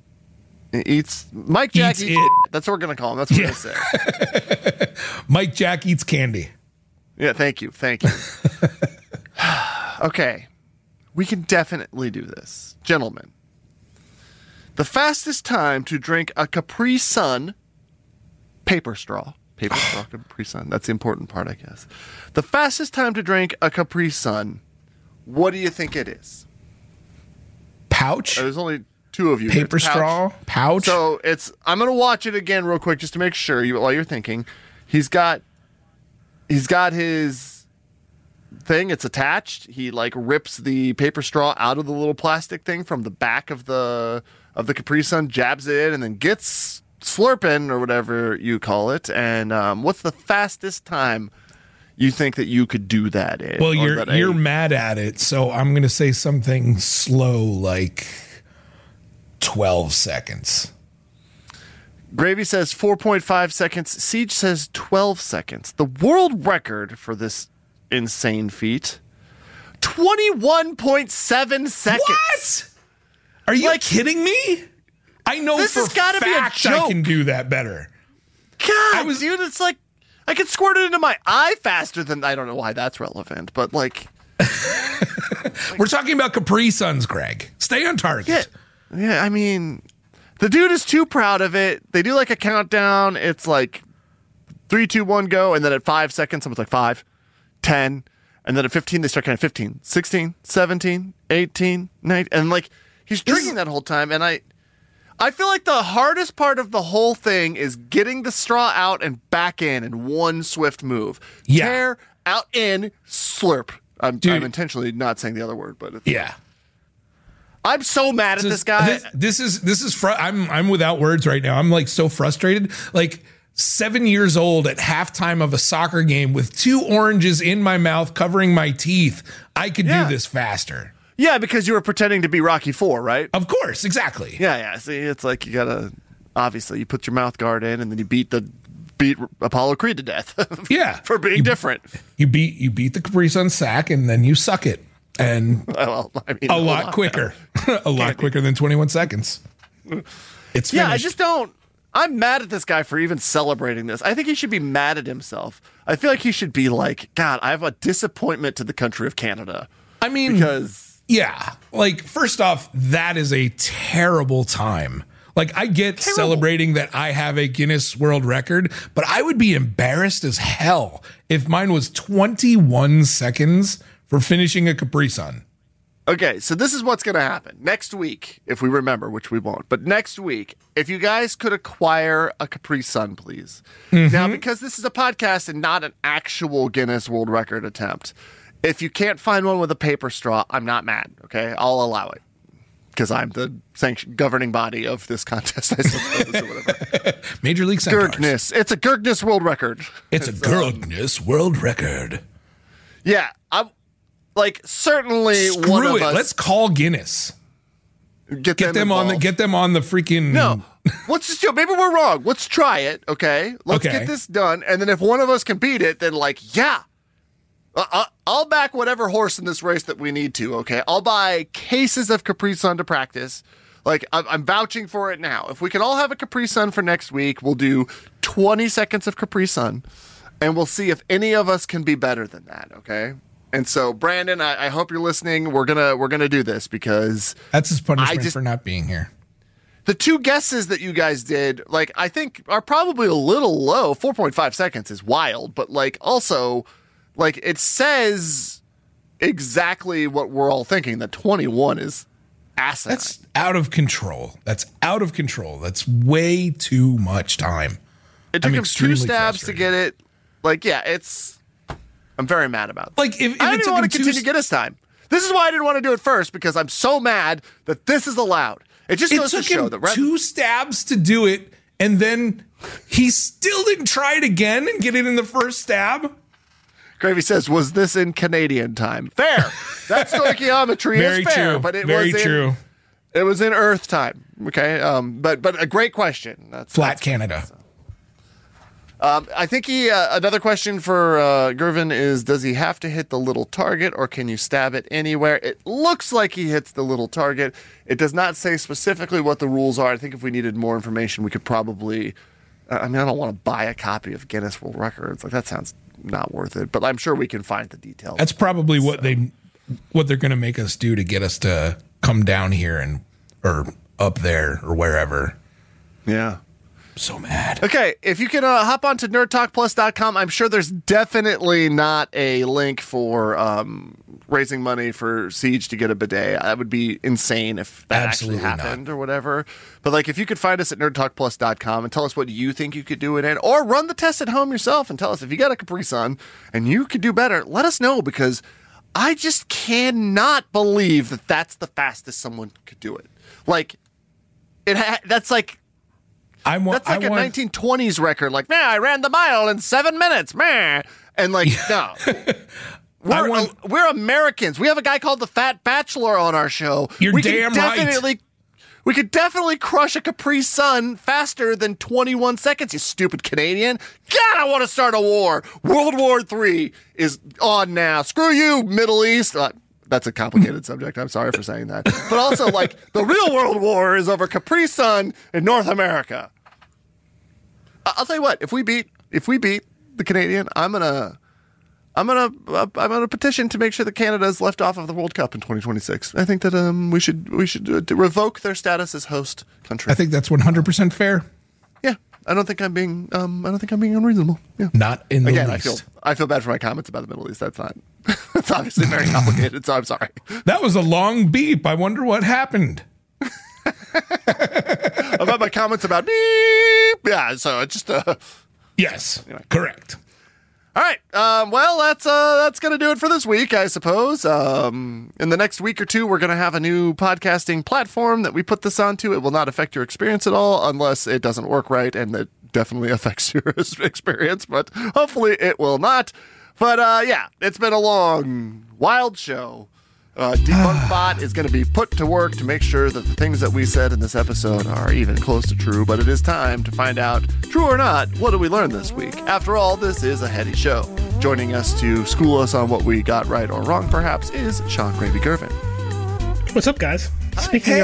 Mike Jack eats it. That's what we're going to call him. That's what we're going to say. Mike Jack eats candy. Yeah, thank you. Okay. We can definitely do this. Gentlemen, the fastest time to drink a Capri Sun paper straw Capri Sun. That's the important part, I guess. The fastest time to drink a Capri Sun, what do you think it is? Pouch? There's only two of you. Paper straw? Pouch? So I'm going to watch it again real quick just to make sure while you're thinking. He's got his thing. It's attached. He like rips the paper straw out of the little plastic thing from the back of the Capri Sun, jabs it in, and then gets slurping or whatever you call it. And what's the fastest time you think that you could do that in? Well, you're mad at it, so I'm going to say something slow, like 12 seconds. Gravy says 4.5 seconds. Siege says 12 seconds. The world record for this insane feat, 21.7 seconds. What? Are you kidding me? I know this for has gotta fact be a joke. I can do that better. God, dude, it's like I could squirt it into my eye faster than I don't know why that's relevant, but like we're talking about Capri Suns, Greg. Stay on target. Yeah, I mean, the dude is too proud of it. They do like a countdown. It's like 3, 2, 1, go, and then at 5 seconds, someone's like 5, 10, and then at 15 they start counting 15, 16, 17, 18, 19, and like he's drinking that whole time, and I feel like the hardest part of the whole thing is getting the straw out and back in one swift move. Yeah. Tear, out, in, slurp. I'm intentionally not saying the other word, but it's, I'm so mad at this guy. I'm without words right now. I'm like so frustrated. Like 7 years old at halftime of a soccer game with 2 oranges in my mouth covering my teeth. I could do this faster. Yeah, because you were pretending to be Rocky IV, right? Of course, exactly. Yeah. See, it's like you gotta obviously you put your mouth guard in, and then you beat Apollo Creed to death. Yeah, for being different. You beat the Capri Sun sack, and then you suck it, and well, I mean, a lot quicker, a lot quicker than 21 seconds. It's finished. Yeah. I just don't. I'm mad at this guy for even celebrating this. I think he should be mad at himself. I feel like he should be like, God, I have a disappointment to the country of Canada. I mean, because. Yeah. Like, first off, that is a terrible time. Like, I get celebrating that I have a Guinness World Record, but I would be embarrassed as hell if mine was 21 seconds for finishing a Capri Sun. Okay, so this is what's going to happen. Next week, if we remember, which we won't, but next week, if you guys could acquire a Capri Sun, please. Mm-hmm. Now, because this is a podcast and not an actual Guinness World Record attempt, if you can't find one with a paper straw, I'm not mad, okay? I'll allow it because I'm the governing body of this contest, I suppose, or whatever. Major League Centaurs. Gurgness. It's a Gurgness World Record. It's a Gurgness World Record. Yeah, I'm like certainly Screw one of it. us. Let's call Guinness. Get them on the freaking. No, let's just do it. Maybe we're wrong. Let's try it, okay? Let's get this done, and then if one of us can beat it, then like, yeah. I'll back whatever horse in this race that we need to, okay? I'll buy cases of Capri Sun to practice. Like, I'm vouching for it now. If we can all have a Capri Sun for next week, we'll do 20 seconds of Capri Sun, and we'll see if any of us can be better than that, okay? And so, Brandon, I hope you're listening. We're gonna do this because... That's his punishment for not being here. The 2 guesses that you guys did, like, I think are probably a little low. 4.5 seconds is wild, but, like, also... Like, it says exactly what we're all thinking, that 21 is asinine. That's out of control. That's way too much time. It took him 2 stabs to get it. Like, yeah, I'm very mad about that. Like, if I didn't want to continue Guinness time. This is why I didn't want to do it first, because I'm so mad that this is allowed. It just goes to show that... It took him 2 stabs to do it, and then he still didn't try it again and get it in the first stab. Gravy says, was this in Canadian time? Fair. That stoichiometry is fair. True. But it Very was true. It was in Earth time. Okay. But a great question. That's Canada. I think another question for Gervin is, does he have to hit the little target or can you stab it anywhere? It looks like he hits the little target. It does not say specifically what the rules are. I think if we needed more information, we could probably, I don't want to buy a copy of Guinness World Records. Like, that sounds not worth it, but I'm sure we can find the details. That's probably what they're going to make us do to get us to come down here or up there or wherever. Yeah. So mad. Okay, if you can hop on to nerdtalkplus.com, I'm sure there's definitely not a link for raising money for Siege to get a bidet. That would be insane if that actually happened or whatever. But like, if you could find us at nerdtalkplus.com and tell us what you think you could do it in, or run the test at home yourself and tell us if you got a Capri Sun and you could do better, let us know, because I just cannot believe that that's the fastest someone could do it. Like, that's like... That's like a 1920s record. Like, man, I ran the mile in 7 minutes, man. And like, no. We're Americans. We have a guy called the Fat Bachelor on our show. You're damn right. We could definitely crush a Capri Sun faster than 21 seconds, you stupid Canadian. God, I want to start a war. World War III is on now. Screw you, Middle East. That's a complicated subject. I'm sorry for saying that. But also, like, the real world war is over Capri Sun in North America. I'll tell you what. If we beat the Canadian, I'm gonna petition to make sure that Canada is left off of the World Cup in 2026. I think that we should revoke their status as host country. I think that's 100% fair. Yeah, I don't think I'm being unreasonable. Yeah, not in the Again, least. I feel bad for my comments about the Middle East. That's not. It's obviously very complicated. So I'm sorry. That was a long beep. I wonder what happened. About my comments about beep. Yeah, so it's just Yes, Anyway. correct. All right. Well, that's going to do it for this week, I suppose. In the next week or two, we're going to have a new podcasting platform that we put this onto. It will not affect your experience at all unless it doesn't work right, and it definitely affects your experience, but hopefully it will not. But yeah, it's been a long, wild show. DebunkBot is going to be put to work to make sure that the things that we said in this episode are even close to true, but it is time to find out, true or not, what did we learn this week? After all, this is a heady show. Joining us to school us on what we got right or wrong, perhaps, is Sean Gravy Gervin. What's up, guys? Speaking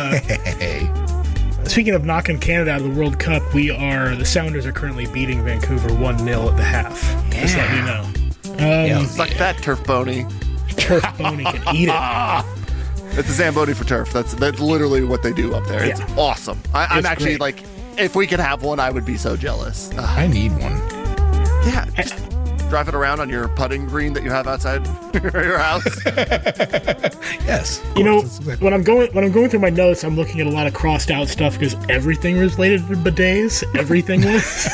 of knocking Canada out of the World Cup, the Sounders are currently beating Vancouver 1-0 at the half. Just let you know. Suck that, Turf Boney. Turf Boney can eat it. It's a Zamboni for turf. That's literally what they do up there. It's awesome. I'm It's actually great. like, if we could have one, I would be so jealous. I need one. Yeah, just drive it around on your putting green that you have outside your house. Yes. You know, That's exactly- when I'm going through my notes, I'm looking at a lot of crossed out stuff because everything was related to bidets. Everything was.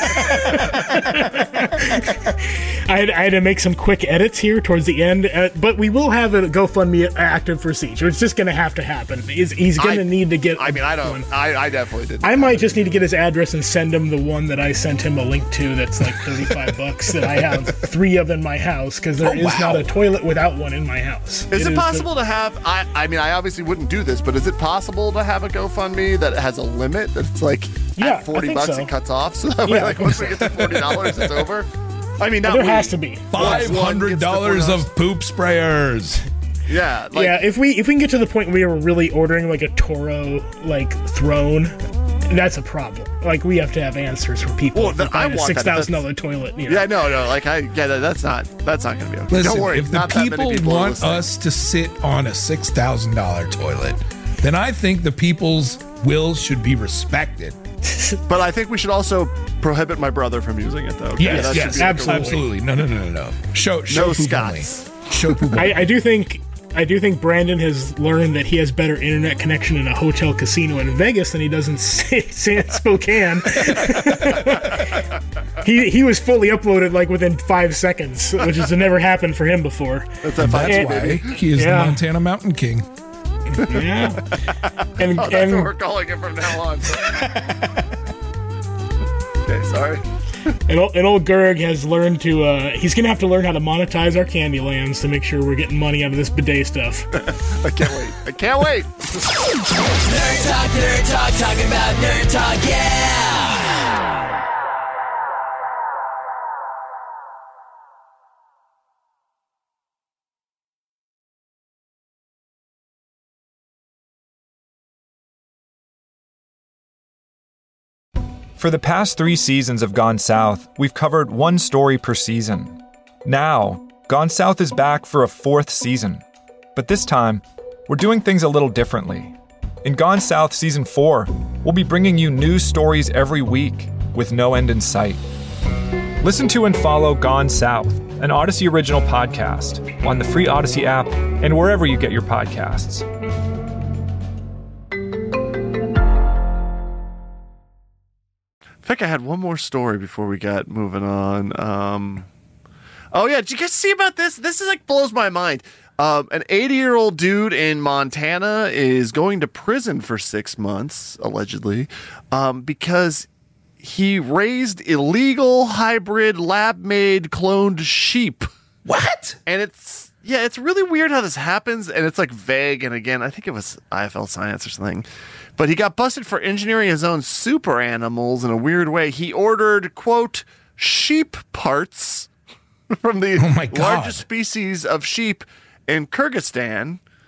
I had to make some quick edits here towards the end, but we will have a GoFundMe active for Siege. It's just going to have to happen. He's going to need to get. I mean, I don't. one. I definitely didn't. I might just need to get his address and send him the one that I sent him a link to. That's like $35 that I have 3 of in my house because there is not a toilet without one in my house. Is it possible to have? I mean, I obviously wouldn't do this, but is it possible to have a GoFundMe that has a limit that's like Yeah, at $40 I think so. it cuts off, so that way, Yeah, I like think once so. we get to $40, it's over. I mean, not There we. has to be. $500 of poop sprayers. Yeah, like, Yeah, if we can get to the point where we're really ordering like a Toro like throne, that's a problem. Like we have to have answers for people. Well, if then we're buying I a want that. $6,000 toilet. You know. Yeah, no, like that's not going to be okay. Listen, Don't worry, if the not that many people are want listening. us to sit on a $6,000 toilet, then I think the people's will should be respected. But I think we should also prohibit my brother from using it, though. Okay? Yes, That should yes, be like a rule. absolutely. No. Show No poop Scots. only. Show poop only. I do think Brandon has learned that he has better internet connection in a hotel casino in Vegas than he does in Spokane. he was fully uploaded like within 5 seconds, which has never happened for him before. That's that That's fight, why baby. he is Yeah. the Montana Mountain King. Yeah, and Oh, that's and what we're calling it from now on. Okay, sorry. And old Gerg has learned to, he's going to have to learn how to monetize our Candylands to make sure we're getting money out of this bidet stuff. I can't wait. Nerd Talk, talking about Nerd Talk, yeah! For the past 3 seasons of Gone South, we've covered one story per season. Now, Gone South is back for a 4th season. But this time, we're doing things a little differently. In Gone South Season 4, we'll be bringing you new stories every week with no end in sight. Listen to and follow Gone South, an Odyssey original podcast, on the free Odyssey app and wherever you get your podcasts. I think I had one more story before we got moving on. Oh yeah, did you guys see about this? This is like blows my mind. An 80-year-old dude in Montana is going to prison for 6 months, allegedly, because he raised illegal hybrid lab-made cloned sheep. What? And it's really weird how this happens, and it's like vague. And again, I think it was IFL Science or something. But he got busted for engineering his own super animals in a weird way. He ordered, quote, sheep parts from the Oh my God. largest species of sheep in Kyrgyzstan.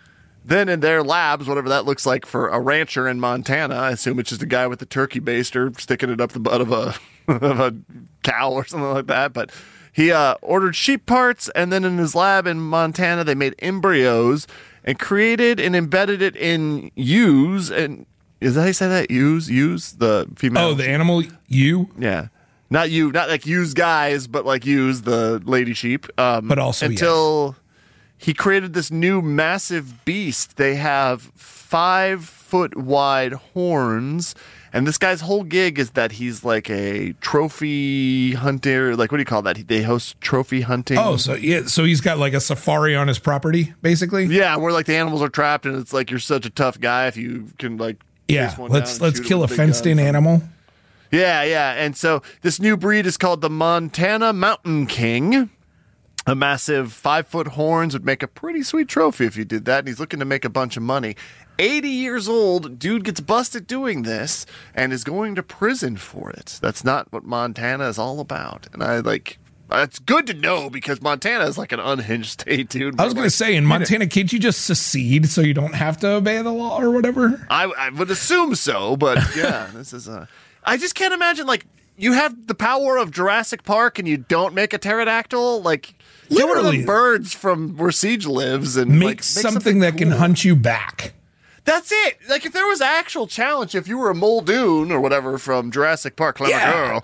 Then in their labs, whatever that looks like for a rancher in Montana, I assume it's just a guy with a turkey baster sticking it up the butt of a of a cow or something like that. But he ordered sheep parts, and then in his lab in Montana, they made embryos and created and embedded it in ewes. And is that how you say that? Ewes, the female. Oh, the animal ewe? Yeah. Not like ewes guys, but like ewes, the lady sheep. But also, until he created this new massive beast. They have 5-foot wide horns, and this guy's whole gig is that he's like a trophy hunter. Like, what do you call that? They host trophy hunting. Oh, so he's got like a safari on his property, basically. Yeah, where like the animals are trapped, and it's like you're such a tough guy if you can like. Yeah, let's kill a fenced-in animal. Yeah, and so this new breed is called the Montana Mountain King. A massive 5-foot horns would make a pretty sweet trophy if you did that, and he's looking to make a bunch of money. 80 years old, dude gets busted doing this and is going to prison for it. That's not what Montana is all about. And it's good to know because Montana is like an unhinged state, dude. I was going to say, in Montana, can't you just secede so you don't have to obey the law or whatever? I would assume so, but yeah, I just can't imagine, like, you have the power of Jurassic Park and you don't make a pterodactyl? Like, get one of the birds from where Siege lives and make something that can hunt you back. That's it. Like, if there was an actual challenge, if you were a Muldoon or whatever from Jurassic Park, Clever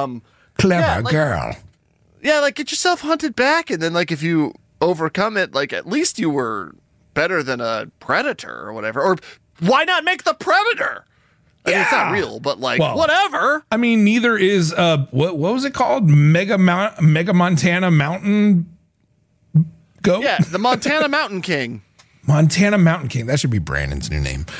girl. Yeah, like, get yourself hunted back, and then, like, if you overcome it, like, at least you were better than a predator or whatever. Or why not make the predator? I mean, it's not real, but like, whatever. I mean, neither is what was it called? Mega Montana Mountain Goat? Yeah, the Montana Mountain King. Montana Mountain King. That should be Brandon's new name.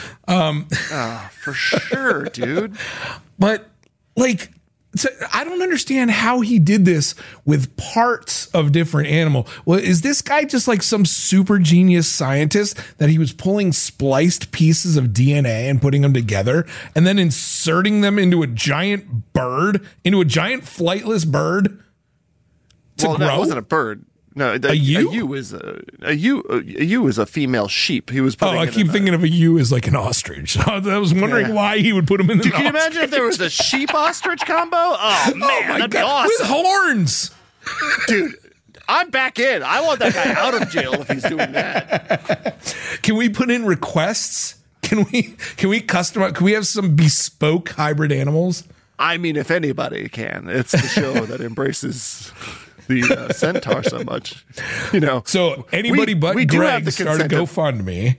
For sure, dude. But like, I don't understand how he did this with parts of different animal. Well, is this guy just like some super genius scientist that he was pulling spliced pieces of DNA and putting them together and then inserting them into a giant bird, into a giant flightless bird to grow? No, it wasn't a bird. No, a ewe? A ewe is a female sheep. He was. I keep thinking of a ewe as like an ostrich. I was wondering why he would put them in the. Can you imagine if there was a sheep ostrich combo? Oh man, that'd be awesome. With horns, dude. I'm back in. I want that guy out of jail if he's doing that. Can we put in requests? Can we customize? Can we have some bespoke hybrid animals? I mean, if anybody can, it's the show that embraces the centaur so much, you know. So anybody but Greg started GoFundMe.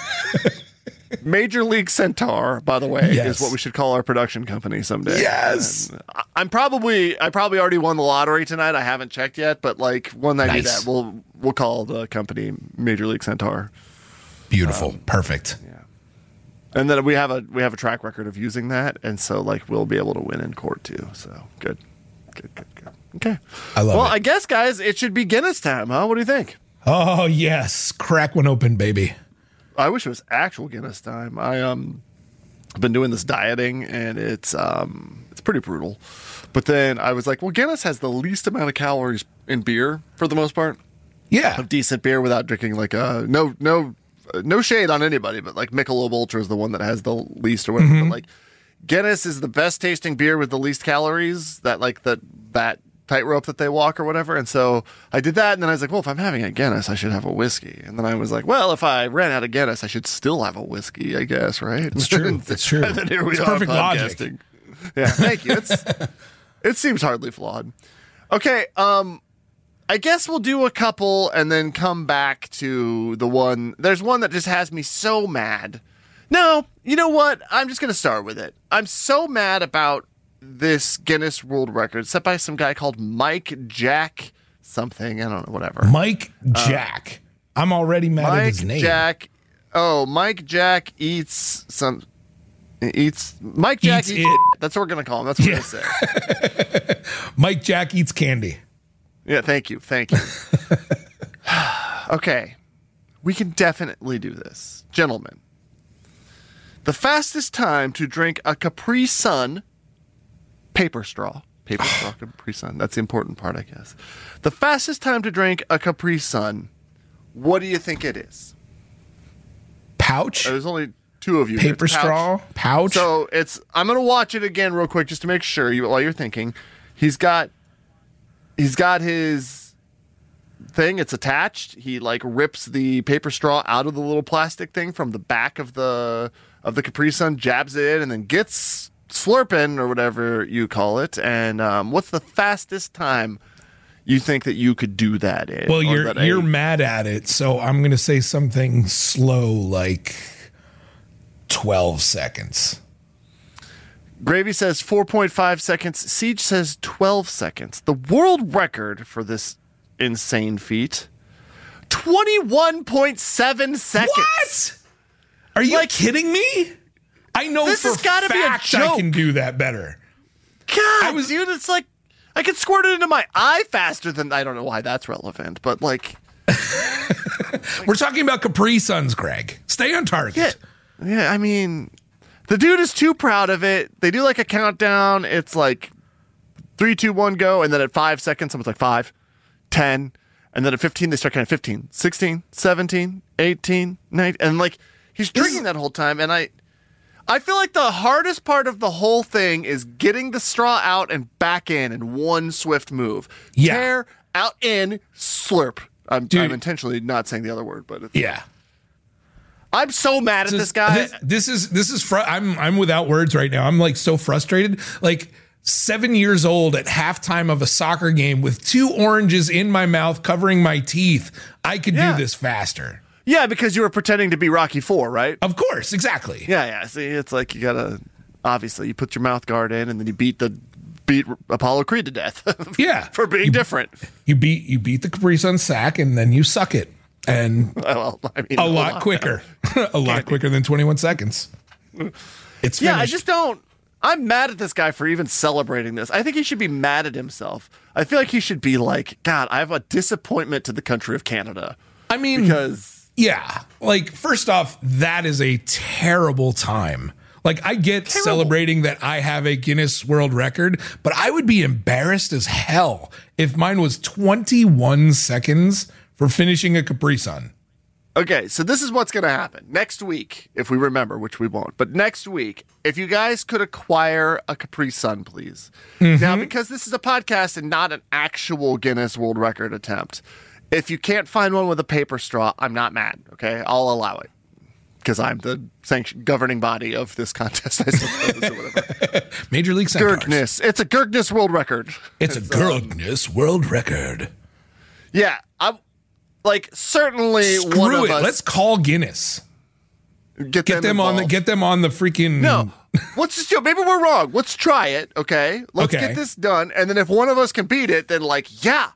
Major League Centaur, by the way, is what we should call our production company someday. Yes. And I probably already won the lottery tonight. I haven't checked yet, but like when I do that, we'll call the company Major League Centaur. Beautiful. Perfect. Yeah. And then we have a track record of using that, and so like we'll be able to win in court too. So good. Okay. I love it. Well, I guess, guys, it should be Guinness time, huh? What do you think? Oh, yes. Crack one open, baby. I wish it was actual Guinness time. I've been doing this dieting, and it's pretty brutal. But then I was like, well, Guinness has the least amount of calories in beer for the most part. Yeah. Of decent beer without drinking like no shade on anybody, but like Michelob Ultra is the one that has the least or whatever. Mm-hmm. But like Guinness is the best tasting beer with the least calories, that tightrope that they walk or whatever. And so I did that, and then I was like, well, if I'm having a Guinness, I should have a whiskey. And then I was like, well, if I ran out of Guinness, I should still have a whiskey, I guess, right? It's true. It's true. And then here we it's are perfect podcasting. Logic. Yeah, thank you. It seems hardly flawed. Okay, I guess we'll do a couple and then come back to the one. There's one that just has me so mad. No, you know what? I'm just going to start with it. I'm so mad about this Guinness World Record set by some guy called Mike Jack something. I don't know, whatever. Mike Jack. I'm already mad at his name. Mike Jack eats some... Mike Jack eats it. That's what we're going to call him. That's what we're going to say. Mike Jack eats candy. Yeah, thank you. Okay. We can definitely do this. Gentlemen, the fastest time to drink a Capri Sun paper straw Capri Sun. That's the important part, I guess. The fastest time to drink a Capri Sun, what do you think it is? Pouch? There's only two of you. Paper It's pouch. straw? Pouch? So I'm going to watch it again real quick just to make sure while you're thinking. He's got his thing. It's attached. He like rips the paper straw out of the little plastic thing from the back of the Capri Sun, jabs it in, and then gets slurping or whatever you call it. And what's the fastest time you think that you could do that in? Well, you're mad at it, so I'm going to say something slow like 12 seconds. Gravy says 4.5 seconds. Siege says 12 seconds. The world record for this insane feat, 21.7 seconds. What? Are you kidding me? I know this for has gotta be a fact joke. I can do that better. God, dude, it's like I could squirt it into my eye faster than I don't know why that's relevant, but like we're talking about Capri Suns, Greg. Stay on target. Yeah, I mean, the dude is too proud of it. They do like a countdown. It's like 3, 2, 1, go, and then at 5 seconds, someone's like 5, 10, and then at 15 they start counting 15, 16, 17, 18, 19, and like he's drinking that whole time, and I feel like the hardest part of the whole thing is getting the straw out and back in one swift move. Yeah. Tear, out, in, slurp. I'm intentionally not saying the other word, but yeah. I'm so mad at this guy. This is I'm without words right now. I'm like so frustrated. Like 7 years old at halftime of a soccer game with 2 oranges in my mouth covering my teeth. I could do this faster. Yeah, because you were pretending to be Rocky IV, right? Of course, exactly. Yeah. See, it's like you gotta obviously you put your mouth guard in, and then you beat Apollo Creed to death. Yeah, for being different. You beat the Capri Sun sack, and then you suck it, and well, I mean, a lot quicker, a lot quicker than 21 seconds. It's finished. Yeah. I just don't. I'm mad at this guy for even celebrating this. I think he should be mad at himself. I feel like he should be like, God, I have a disappointment to the country of Canada. I mean, because. Yeah. Like, first off, that is a terrible time. Like, I get celebrating that I have a Guinness World Record, but I would be embarrassed as hell if mine was 21 seconds for finishing a Capri Sun. Okay, so this is what's going to happen. Next week, if we remember, which we won't, but next week, if you guys could acquire a Capri Sun, please. Mm-hmm. Now, because this is a podcast and not an actual Guinness World Record attempt, if you can't find one with a paper straw, I'm not mad, okay? I'll allow it because I'm the governing body of this contest, I suppose, or whatever. Major League Centaurs. Gurgness. It's a Gurgness World Record. It's a Gurgness World Record. Yeah, I'm like certainly Screw one of it. us. Let's call Guinness. Get them on the freaking. No, let's just do it. Maybe we're wrong. Let's try it, okay? Let's get this done, and then if one of us can beat it, then like, yeah.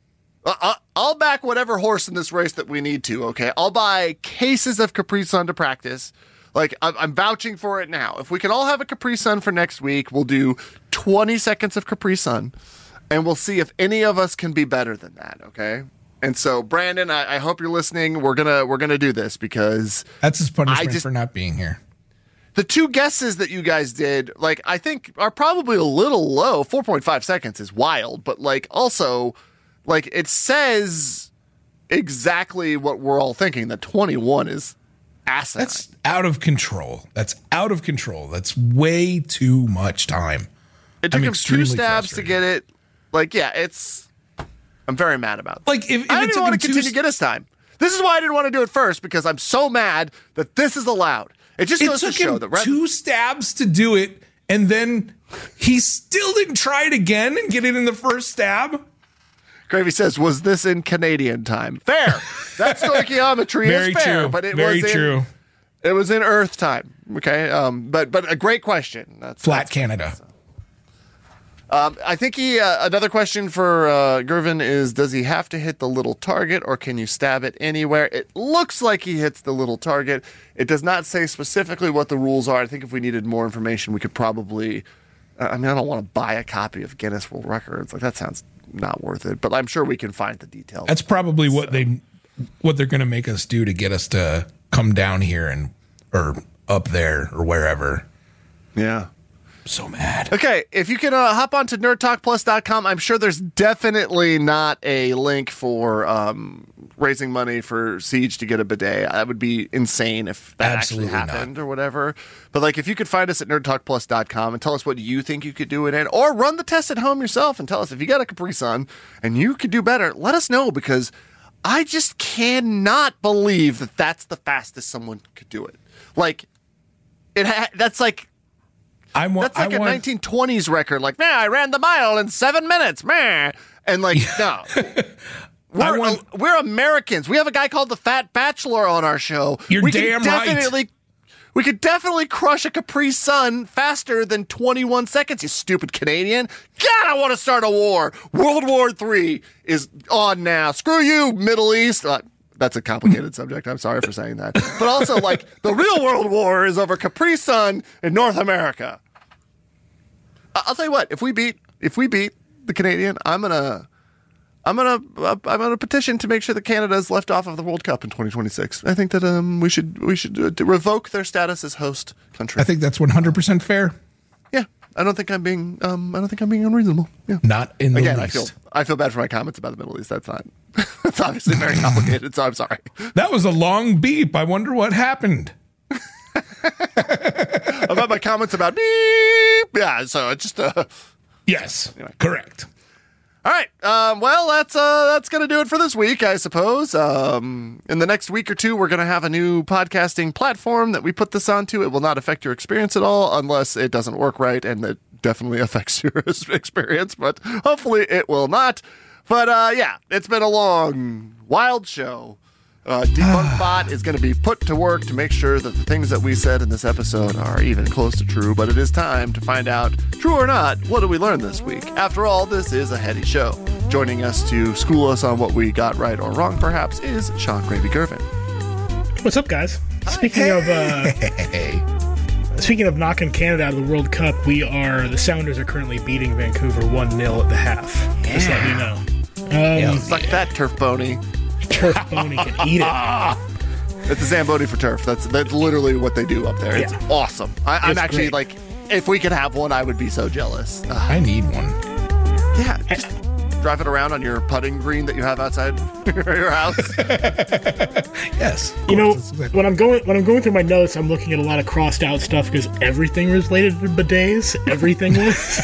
I'll back whatever horse in this race that we need to, okay? I'll buy cases of Capri Sun to practice. Like, I'm vouching for it now. If we can all have a Capri Sun for next week, we'll do 20 seconds of Capri Sun, and we'll see if any of us can be better than that, okay? And so, Brandon, I hope you're listening. We're gonna do this because that's his punishment for not being here. The 2 guesses that you guys did, like, I think are probably a little low. 4.5 seconds is wild, but like also... Like, it says exactly what we're all thinking, that 21 is asinine. That's out of control. That's way too much time. It took him 2 stabs to get it. Like, yeah, I'm very mad about that. Like, if I didn't want to continue Guinness time. This is why I didn't want to do it first, because I'm so mad that this is allowed. It just goes to show that... It took him 2 stabs to do it, and then he still didn't try it again and get it in the first stab. Gravy says, was this in Canadian time? Fair. That stoichiometry is fair. True. But it Very was true. It was in Earth time. Okay. But a great question. That's Canada. I think another question for Gervin is, does he have to hit the little target or can you stab it anywhere? It looks like he hits the little target. It does not say specifically what the rules are. I think if we needed more information, we could probably, I don't want to buy a copy of Guinness World Records. Like, that sounds not worth it, but I'm sure we can find the details. That's probably what they're going to make us do to get us to come down here or up there or wherever. Yeah. So mad. Okay, if you can hop onto nerdtalkplus.com, I'm sure there's definitely not a link for raising money for Siege to get a bidet. That would be insane if that Absolutely actually happened or whatever. But like, if you could find us at nerdtalkplus.com and tell us what you think you could do it in, or run the test at home yourself and tell us if you got a Capri Sun and you could do better, let us know, because I just cannot believe that that's the fastest someone could do it. Like, that's like... That's like a 1920s record. Like, man, I ran the mile in 7 minutes, man. And like, no. We're Americans. We have a guy called the Fat Bachelor on our show. You're damn right. We could definitely crush a Capri Sun faster than 21 seconds, you stupid Canadian. God, I want to start a war. World War III is on now. Screw you, Middle East. That's a complicated subject. I'm sorry for saying that. But also, like, the real world war is over Capri Sun in North America. I'll tell you what. If we beat the Canadian, I'm gonna petition to make sure that Canada is left off of the World Cup in 2026. I think that we should revoke their status as host country. I think that's 100% fair. Yeah, I don't think I'm being unreasonable. Yeah. Not in the least. I feel bad for my comments about the Middle East. That's not. It's obviously very complicated, so I'm sorry. That was a long beep. I wonder what happened. About my comments about beep. Yeah, so it's just yes, anyway. Correct. All right. Well, that's going to do it for this week, I suppose. In the next week or two, we're going to have a new podcasting platform that we put this onto. It will not affect your experience at all unless it doesn't work right, and it definitely affects your experience, but hopefully it will not. But yeah, it's been a long, wild show. DebunkBot is going to be put to work to make sure that the things that we said in this episode are even close to true, but it is time to find out, true or not, what did we learn this week? After all, this is a heady show. Joining us to school us on what we got right or wrong, perhaps, is Sean Gravy Gervin. What's up, guys? Speaking of knocking Canada out of the World Cup, the Sounders are currently beating Vancouver 1-0 at the half. Just let you know. Suck that, Turf Boney. Turf Boney can eat it. It's a Zamboni for turf. That's literally what they do up there. It's awesome. I'm actually great. like, if we could have one, I would be so jealous. I need one. Yeah, just drive it around on your putting green that you have outside your house. Yes. You know, when I'm going through my notes, I'm looking at a lot of crossed out stuff because everything was related to bidets. Everything was.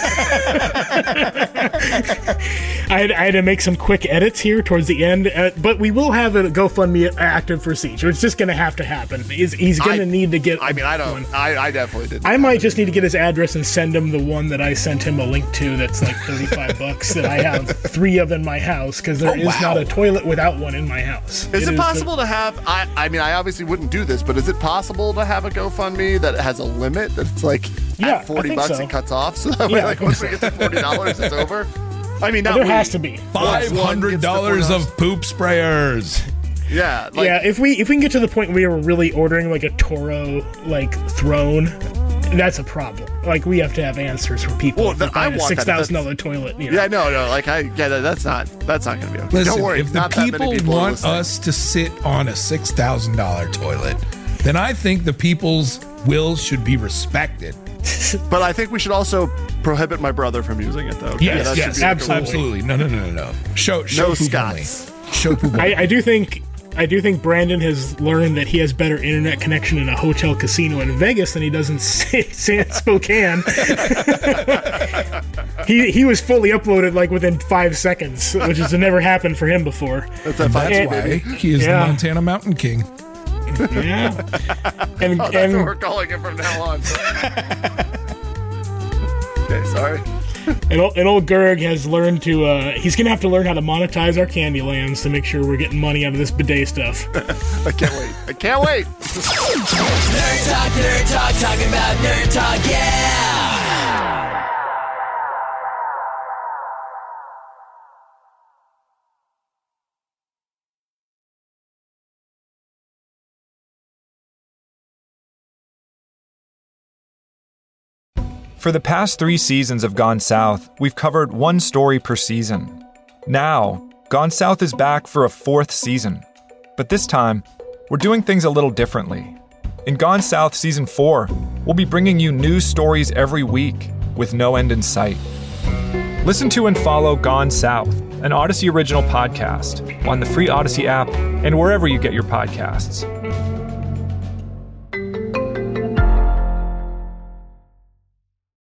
I had to make some quick edits here towards the end, but we will have a GoFundMe active for Siege. It's just going to have to happen. He's going to need to get. I mean, I don't. One. I definitely did. I might just need to get his address and send him the one that I sent him a link to. That's like $35 that I have 3 of in my house because there is not a toilet without one in my house. Is it possible to have? I mean, I obviously wouldn't do this, but is it possible to have a GoFundMe that has a limit that's like at $40 it cuts off? So that way, like once we get to $40, it's over. I mean, there has to be $500 of poop sprayers. Yeah, if we can get to the point where we're really ordering like a Toro like throne, that's a problem. Like we have to have answers for people. Well, I want a $6,000 toilet. You know? Yeah, no, like that's not going to be okay. Listen, don't worry. If the people want us to sit on a $6,000 toilet, then I think the people's will should be respected. But I think we should also prohibit my brother from using it, though. Okay? Yes, absolutely. No. Show Scots. Show poop. I do think Brandon has learned that he has better internet connection in a hotel casino in Vegas than he does in Spokane. he was fully uploaded like within 5 seconds, which has never happened for him before. That's why he is the Montana Mountain King. Yeah, and that's what we're calling it from now on. Okay, sorry. And old Gerg has learned to, he's going to have to learn how to monetize our Candylands to make sure we're getting money out of this bidet stuff. I can't wait. Nerd Talk, talking about Nerd Talk, yeah! For the past 3 seasons of Gone South, we've covered 1 story per season. Now, Gone South is back for a 4th season. But this time, we're doing things a little differently. In Gone South Season 4, we'll be bringing you new stories every week, with no end in sight. Listen to and follow Gone South, an Odyssey original podcast, on the free Odyssey app and wherever you get your podcasts.